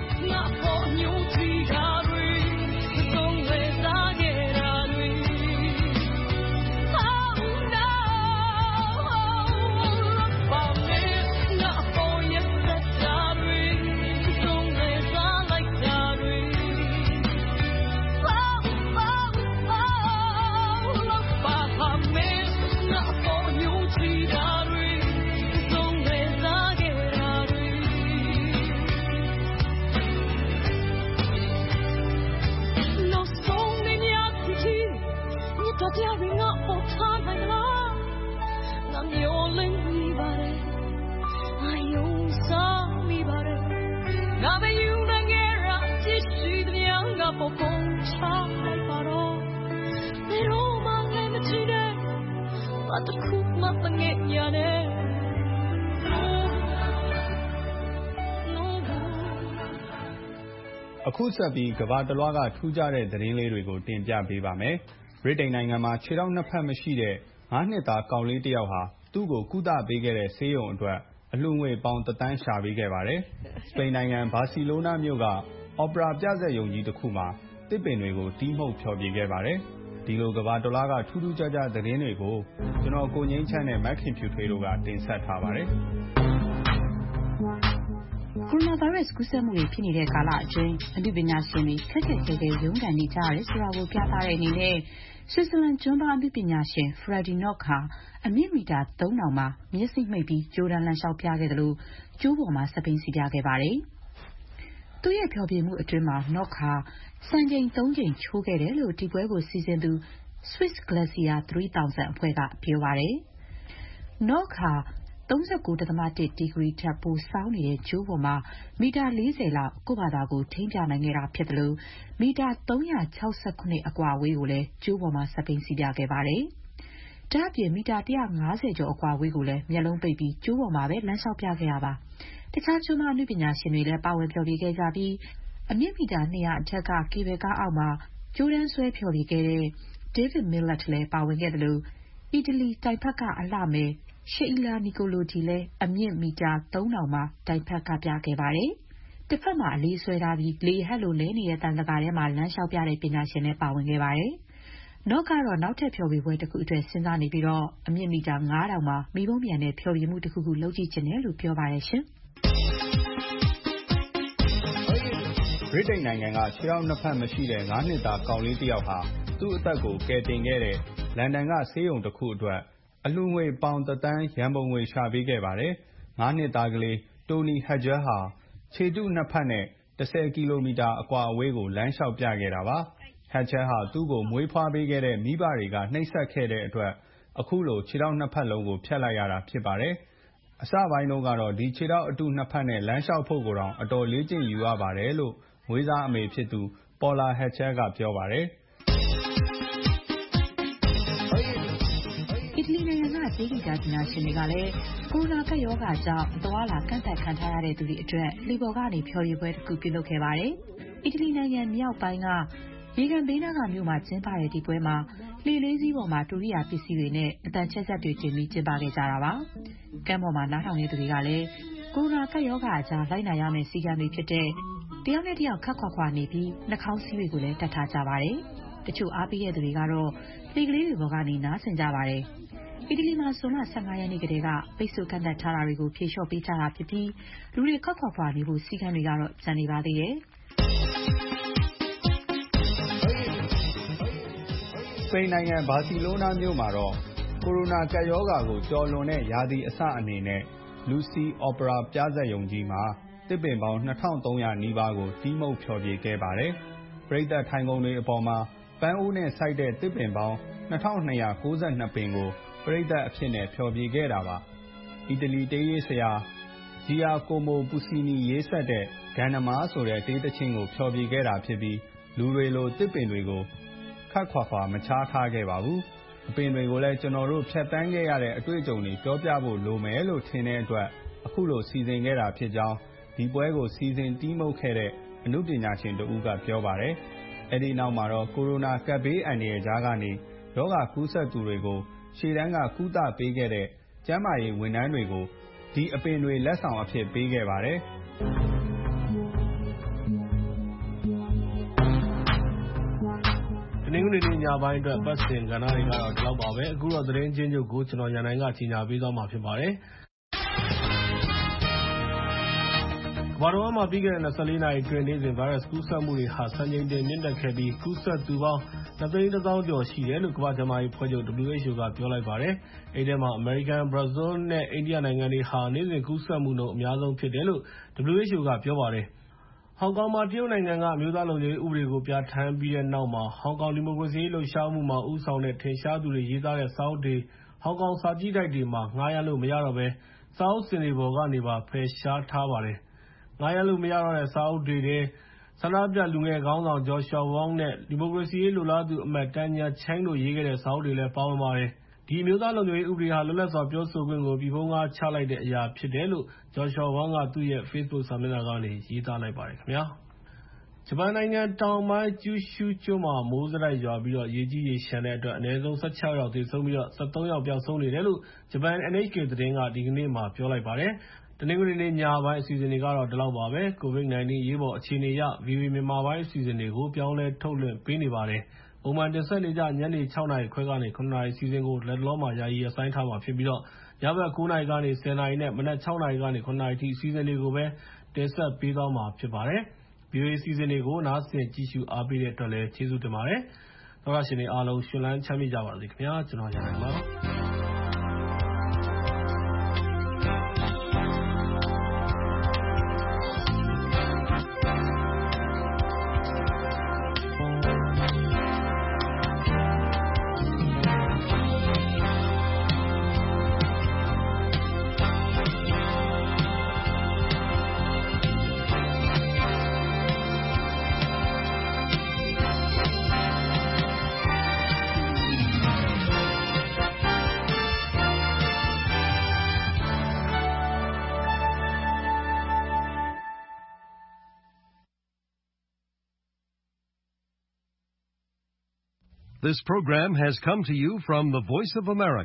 အခုဆက်ပြီးကမ္ဘာတလွှားကထူးခြားတဲ့သတင်းလေးတွေကိုတင်ပြပေးပါမယ်။ဗြိတိန်နိုင်ငံမှာခြေထောက်နှစ်ဖက်မရှိတဲ့9 နှစ်သားကောင်လေးတစ်ယောက်ဟာသူ့ကိုကုသပေးခဲ့တဲ့ဆေးရုံအတွက်အလှူငွေပေါင်1 သန်းရှာပေးခဲ့ပါတယ်။စပိန်နိုင်ငံဘာစီလိုနာမြို့ကအော်ပရာပြဇာတ်ရုံကြီးတစ်ခုမှာတစ်ပင်တွေကိုတီးမှုတ်ဖျော်ဖြေခဲ့ပါတယ်။ဒီလိုကမ္ဘာတလွှားကထူးထူးခြားခြားသတင်းတွေကိုကျွန်တော်ကိုငိမ့်ချမ်းနဲ့မက်ခင်ဖြူထွေးတို့ကတင်ဆက်ထားပါတယ်။ကိုရိုနာဗိုင်းရပ်စ်ကူးစက်မှုတွေဖြစ်နေတဲ့ကာလအတွင်းအနုပညာရှင်တွေခက်ခက်ခဲခဲရုန်းကန်နေကြရတယ်ဆိုတာကိုပြသတဲ့အနေနဲ့ဆွစ်ဇာလန်ကျွန်းသားအနုပညာရှင် Freddie Knox ဟာအမြင့်မီတာ 3000 မှာမျက်စိမှိတ်ပြီးကြိုးတန်းလမ်းလျှောက်ပြခဲ့တယ်လို့ကျိုးပေါ်မှာစက်ဘီးစီးပြခဲ့ပါတယ်။သူ့ရဲ့ဖျော်ဖြေမှုအတွင်းမှာ Knox ဟာစံချိန် 3 ကြိမ်ချိုးခဲ့တယ်လို့ဒီပွဲကိုစီစဉ်သူ Swiss Glacier 3000 အဖွဲ့ကပြောပါတယ်။ Knox ဟာ 39.1 ဒီဂရီထက်ပိုဆောင်းနေတဲ့ကြိုးပေါ်မှာမီတာ 40 လောက်ကိုယ့်ဘာသာကိုထိန်းပြနိုင်ခဲ့တာဖြစ်တယ်လို့မီတာ 369 အကွာအဝေးကိုလည်းကြိုးပေါ်မှာစက်ဘီးစီးပြခဲ့ပါတယ်။ဒါ့အပြင်မီတာ 150 ကျော်အကွာအဝေးကိုလည်းမျက်လုံးပိတ်ပြီးကြိုးပေါ်မှာပဲလမ်းလျှောက်ပြခဲ့ရပါ။တခြားကျွန်းသားအနုပညာရှင်တွေလည်းပါဝင်ဖျော်ဖြေခဲ့ကြပြီးအမြင့်မီတာ 200 အထက်ကကေဘယ်ကားအောက်မှာကြိုးတန်းဆွဲဖျော်ဖြေခဲ့တဲ့ David Millet လည်းပါဝင်ခဲ့တယ်လို့အီတလီတိုင်ဖက်ကအလှမယ်Sheila Nicolotti လည်းအမြင့်မီတာ 3000 မှာတိုင်ဖက်ကပြခဲ့ပါတယ်။တစ်ဖက်မှာအလေးဆွဲထားပြီးလေဟက်လိုလဲနေတဲ့တန်လကာထဲမှာလမ်းလျှောက်ပြတဲ့ပညာရှင်လည်းပါဝင်ခဲ့ပါတယ်။ Knox ကတော့နောက်ထပ်ဖျော်ဖြေပွဲတစ်ခုအတွက်စဉ်းစားနေပြီးအမြင့်မီတာ 5000 မှာမီးပုံးပျံနဲ့ဖျော်ဖြေမှုတစ်ခုခုလုပ်ကြည့်ချင်တယ်လို့ပြောပါတယ်ရှင်။ဗြိတိန်နိုင်ငံကခြေထောက်နှစ်ဖက်မရှိတဲ့9 နှစ်သားကောင်လေးတစ်ယောက်ဟာသူ့အသက်ကိုကယ်တင်ခဲ့တဲ့လန်ဒန်ကဆေးရုံတစ်ခုအတွက်အလှူငွေပေါင်1 သန်းရန်ပုံငွေရှာပေးခဲ့ပါတယ်။9 နှစ်သားကလေး Tony Hedger ဟာခြေတု 2 ဖက်နဲ့10 ကီလိုမီတာအကွာအဝေးကိုလမ်းလျှောက်ပြခဲ့တာပါ။ Hedger ဟာသူ့ကိုမွေးဖွားပေးခဲ့တဲ့မိဘတွေကနှိပ်စက်ခဲ့တဲ့အတွက်အခုလိုခြေထောက် 2 ဖက်လုံးကိုဖြတ်လိုက်ရတာဖြစ်ပါတယ်။အစပိုင်းတုန်းကတော့ဒီခြေထောက်အတု 2 ဖက်နဲ့လမ်းလျှောက်ဖို့ကိုတောင်အတော်လေ့ကျင့်ယူရပါတယ်လို့မွေးစားအမေဖြစ်သူ Paula Hedger ကပြောပါတယ်။အီတလီနိုင်ငံကတေးဂီတပညာရှင်တွေကလည်းကိုရိုနာကပ်ရောဂါကြောင့်အသွားအလာကန့်သတ်ခံထားရတဲ့သူတွေအတွက်လှေပေါ်ကနေဖျော်ဖြေပွဲတစ်ခုပြုလုပ်ခဲ့ပါတယ်။အီတလီနိုင်ငံမြောက်ပိုင်းကရေကန်ဘေးနားကမြို့မှာကျင်းပတဲ့ဒီပွဲမှာလှေလေးစီးပေါ်မှာတူရိယာပစ္စည်းတွေနဲ့အသံချဲ့စက်တွေတင်ပြီးကျင်းပခဲ့ကြတာပါ။ကမ်းပေါ်မှာနားထောင်နေသူတွေကလည်းကိုရိုနာကပ်ရောဂါကြားလိုက်နာရမယ့်စည်းကမ်းတွေဖြစ်တဲ့တယောက်နဲ့တယောက်ခပ်ခွာနေပြီးနှာခေါင်းစည်းတွေကိုလည်းတပ်ထားကြပါတယ်။တချို့အားပေးတဲ့သူတွေကတော့လှေကလေးတွေပေါ်ကနေနားဆင်ကြပါတယ်။အီတလီမှာဇွန်လ 15 ရက်နေ့ကတည်းကပိတ်ဆို့ကန့်သတ်ထားတာတွေကိုဖြေလျှော့ပေးထားတာဖြစ်ပြီးလူတွေခပ်ခွာနေဖို့စည်းကမ်းတွေကတော့ကျန်နေပါသေးတယ်။စပိန်နိုင်ငံဘာစီလိုနာမြို့မှာတော့ကိုရိုနာကပ်ရောဂါကိုကျော်လွန်တဲ့ရာသီအစအနေနဲ့ Lucy Opera ပြဇာတ်ရုံကြီးမှာတစ်ပင်ပေါင်း 2300 နီးပါးကိုတီးမှုတ်ဖျော်ဖြေခဲ့ပါတယ်။ပရိသတ်ထိုင်ခုံတွေအပေါ်မှာပန်းအိုးနဲ့စိုက်တဲ့တစ်ပင်ပေါင်း 2292 ပင်ကိုပရိသတ်အဖြစ်နဲ့ဖျော်ဖြေခဲ့တာပါ။အီတလီတေးရေးဆရာ Giacomo Puccini ရေးစပ်တဲ့ဂန္ဓမာဆိုတဲ့တေးသီချင်းကိုဖျော်ဖြေခဲ့တာဖြစ်ပြီးလူတွေလိုတစ်ပင်တွေကိုခပ်ခွာမချားထားခဲ့ပါဘူး။အပင်တွေကိုလည်းကျွန်တော်တို့ဖြတ်တန်းခဲ့ရတဲ့အတွေ့အကြုံတွေပြောပြဖို့လိုမယ်လို့ထင်တဲ့အတွက်အခုလိုစီစဉ်ခဲ့တာဖြစ်ကြောင်းဒီပွဲကိုစီစဉ်တီးမှုတ်ခဲ့တဲ့အနုပညာရှင်တဦးကပြောပါတယ်။အဲဒီနောက်မှာတော့ကိုရိုနာကပ်ဘေးအန္တရာယ်ကြားကနေရောဂါကူးစက်သူတွေကိုရှေ့တန်းကကုသပေးခဲ့တဲ့ကျန်းမာရေးဝန်ထမ်းတွေကိုဒီအပင်တွေလက်ဆောင်အဖြစ်ပေးခဲ့ပါတယ်။တနင်္ဂနွေနေ့ညပိုင်းအတွက်ပတ်စင်ကဏ္ဍတွေကတော့ဒီလောက်ပါပဲအခုတော့သတင်းချင်းချုပ်ကိုကျွန်တော်ရန်နိုင်ကကြီးညာပေးသွားမှာဖြစ်ပါတယ်။ကမ္ဘာတော်မှာပြီးခဲ့တဲ့24နာရီအတွင်းနေ့စဉ်ဗိုင်းရပ်စ်ကူးစက်မှုတွေဟာစံချိန်တင်မြင့်တက်ခဲ့ပြီးကူးစက်သူပေါင်း 2,100,000 ကျော်ရှိတယ်လို့ကမ္ဘာ့ကျန်းမာရေးအဖွဲ့ချုပ် WHO ကပြောလိုက်ပါတယ်။အဲဒီထဲမှာအမေရိကန်၊ဘရာဇီးနဲ့အိန္ဒိယနိုင်ငံတွေဟာနေ့စဉ်ကူးစက်မှုနှုန်းအများဆုံးဖြစ်တယ်လို့ WHO ကပြောပါတယ်။ဟောင်ကောင်မှာတရုတ်နိုင်ငံကအမျိုးသားလုံခြုံရေးဥပဒေကိုပြဋ္ဌာန်းပြီးတဲ့နောက်မှာဟောင်ကောင်ဒီမိုကရေစီရေးလှုပ်ရှားမှုမှာဦးဆောင်တဲ့ထင်ရှားသူတွေရေးသားတဲ့စာအုပ်တွေဟောင်ကောင်စာကြည့်တိုက်တွေမှာငှားရမ်းလို့မရတော့ဘဲစာအုပ်စင်တွေပေါ်ကနေပါဖယ်ရှားထားပါတယ်။ငှားရမ်းလို့မရတော့တဲ့စာအုပ်တွေထဲဆန္ဒပြလူငယ်ခေါင်းဆောင် Joshua Wong နဲ့ဒီမိုကရေစီရေးလိုလားသူအမတ် Tanya Chang တို့ရေးခဲ့တဲ့စာအုပ်တွေလည်းပါဝင်ပါတယ်။ဒီအမျိုးသားလုံခြုံရေးဥပဒေဟာလွတ်လပ်စွာပြောဆိုခွင့်ကိုပြည်ဖုံးကားချလိုက်တဲ့အရာဖြစ်တယ်လို့ Joshua Wong ကသူ့ရဲ့ Facebook စာမျက်နှာကနေရေးသားလိုက်ပါတယ်ခင်ဗျာ။ဂျပန်နိုင်ငံတောင်ပိုင်းကျူရှူးကျွန်းမှာမိုးဆက်တိုက်ရွာပြီးရေကြီးရေလျှံတဲ့အတွက်အနည်းဆုံး16 ယောက်သေဆုံးပြီး13 ယောက်ပျောက်ဆုံးနေတယ်လို့ဂျပန် NHK သတင်းကဒီကနေ့မှပြောလိုက်ပါတယ်။တနင်္ဂနွေနေ့ညပိုင်းအစီအစဉ်တွေကတော့ဒီလောက်ပါပဲ။ COVID-19 အရေးပေါ်အခြေအနေအရ VOA မြန်မာပိုင်းအစီအစဉ်တွေကိုပြောင်းလဲထုတ်လွှင့်ပေးနေပါတယ်။ပုံမှန်တင်ဆက်နေကြညနေ 6 နာရီခွဲကနေ 9 နာရီအစီအစဉ်ကိုလက်တလောမှာယာယီရပ်ဆိုင်းထားမှာဖြစ်ပြီးညဘက် 9 နာရီကနေ 10 နာရီနဲ့မနက် 6 နာရီကနေ 9 နာရီအထိအစီအစဉ်တွေကိုပဲတတင်ဆက်ပေးသွားမှာဖြစ်ပါတယ်။ VOA အစီအစဉ်တွေကိုနားဆင်ကြည့်ရှုအားပေးတဲ့အတွက်လည်းကျေးဇူးတင်ပါတယ်။သောတရှင်တွေအားလုံးရှင်လန်းချမ်းမြေ့ကြပါစေခင်ဗျာ။ကျွန်တော်ရန်နိုင်ပါ This program has come to you from the Voice of America.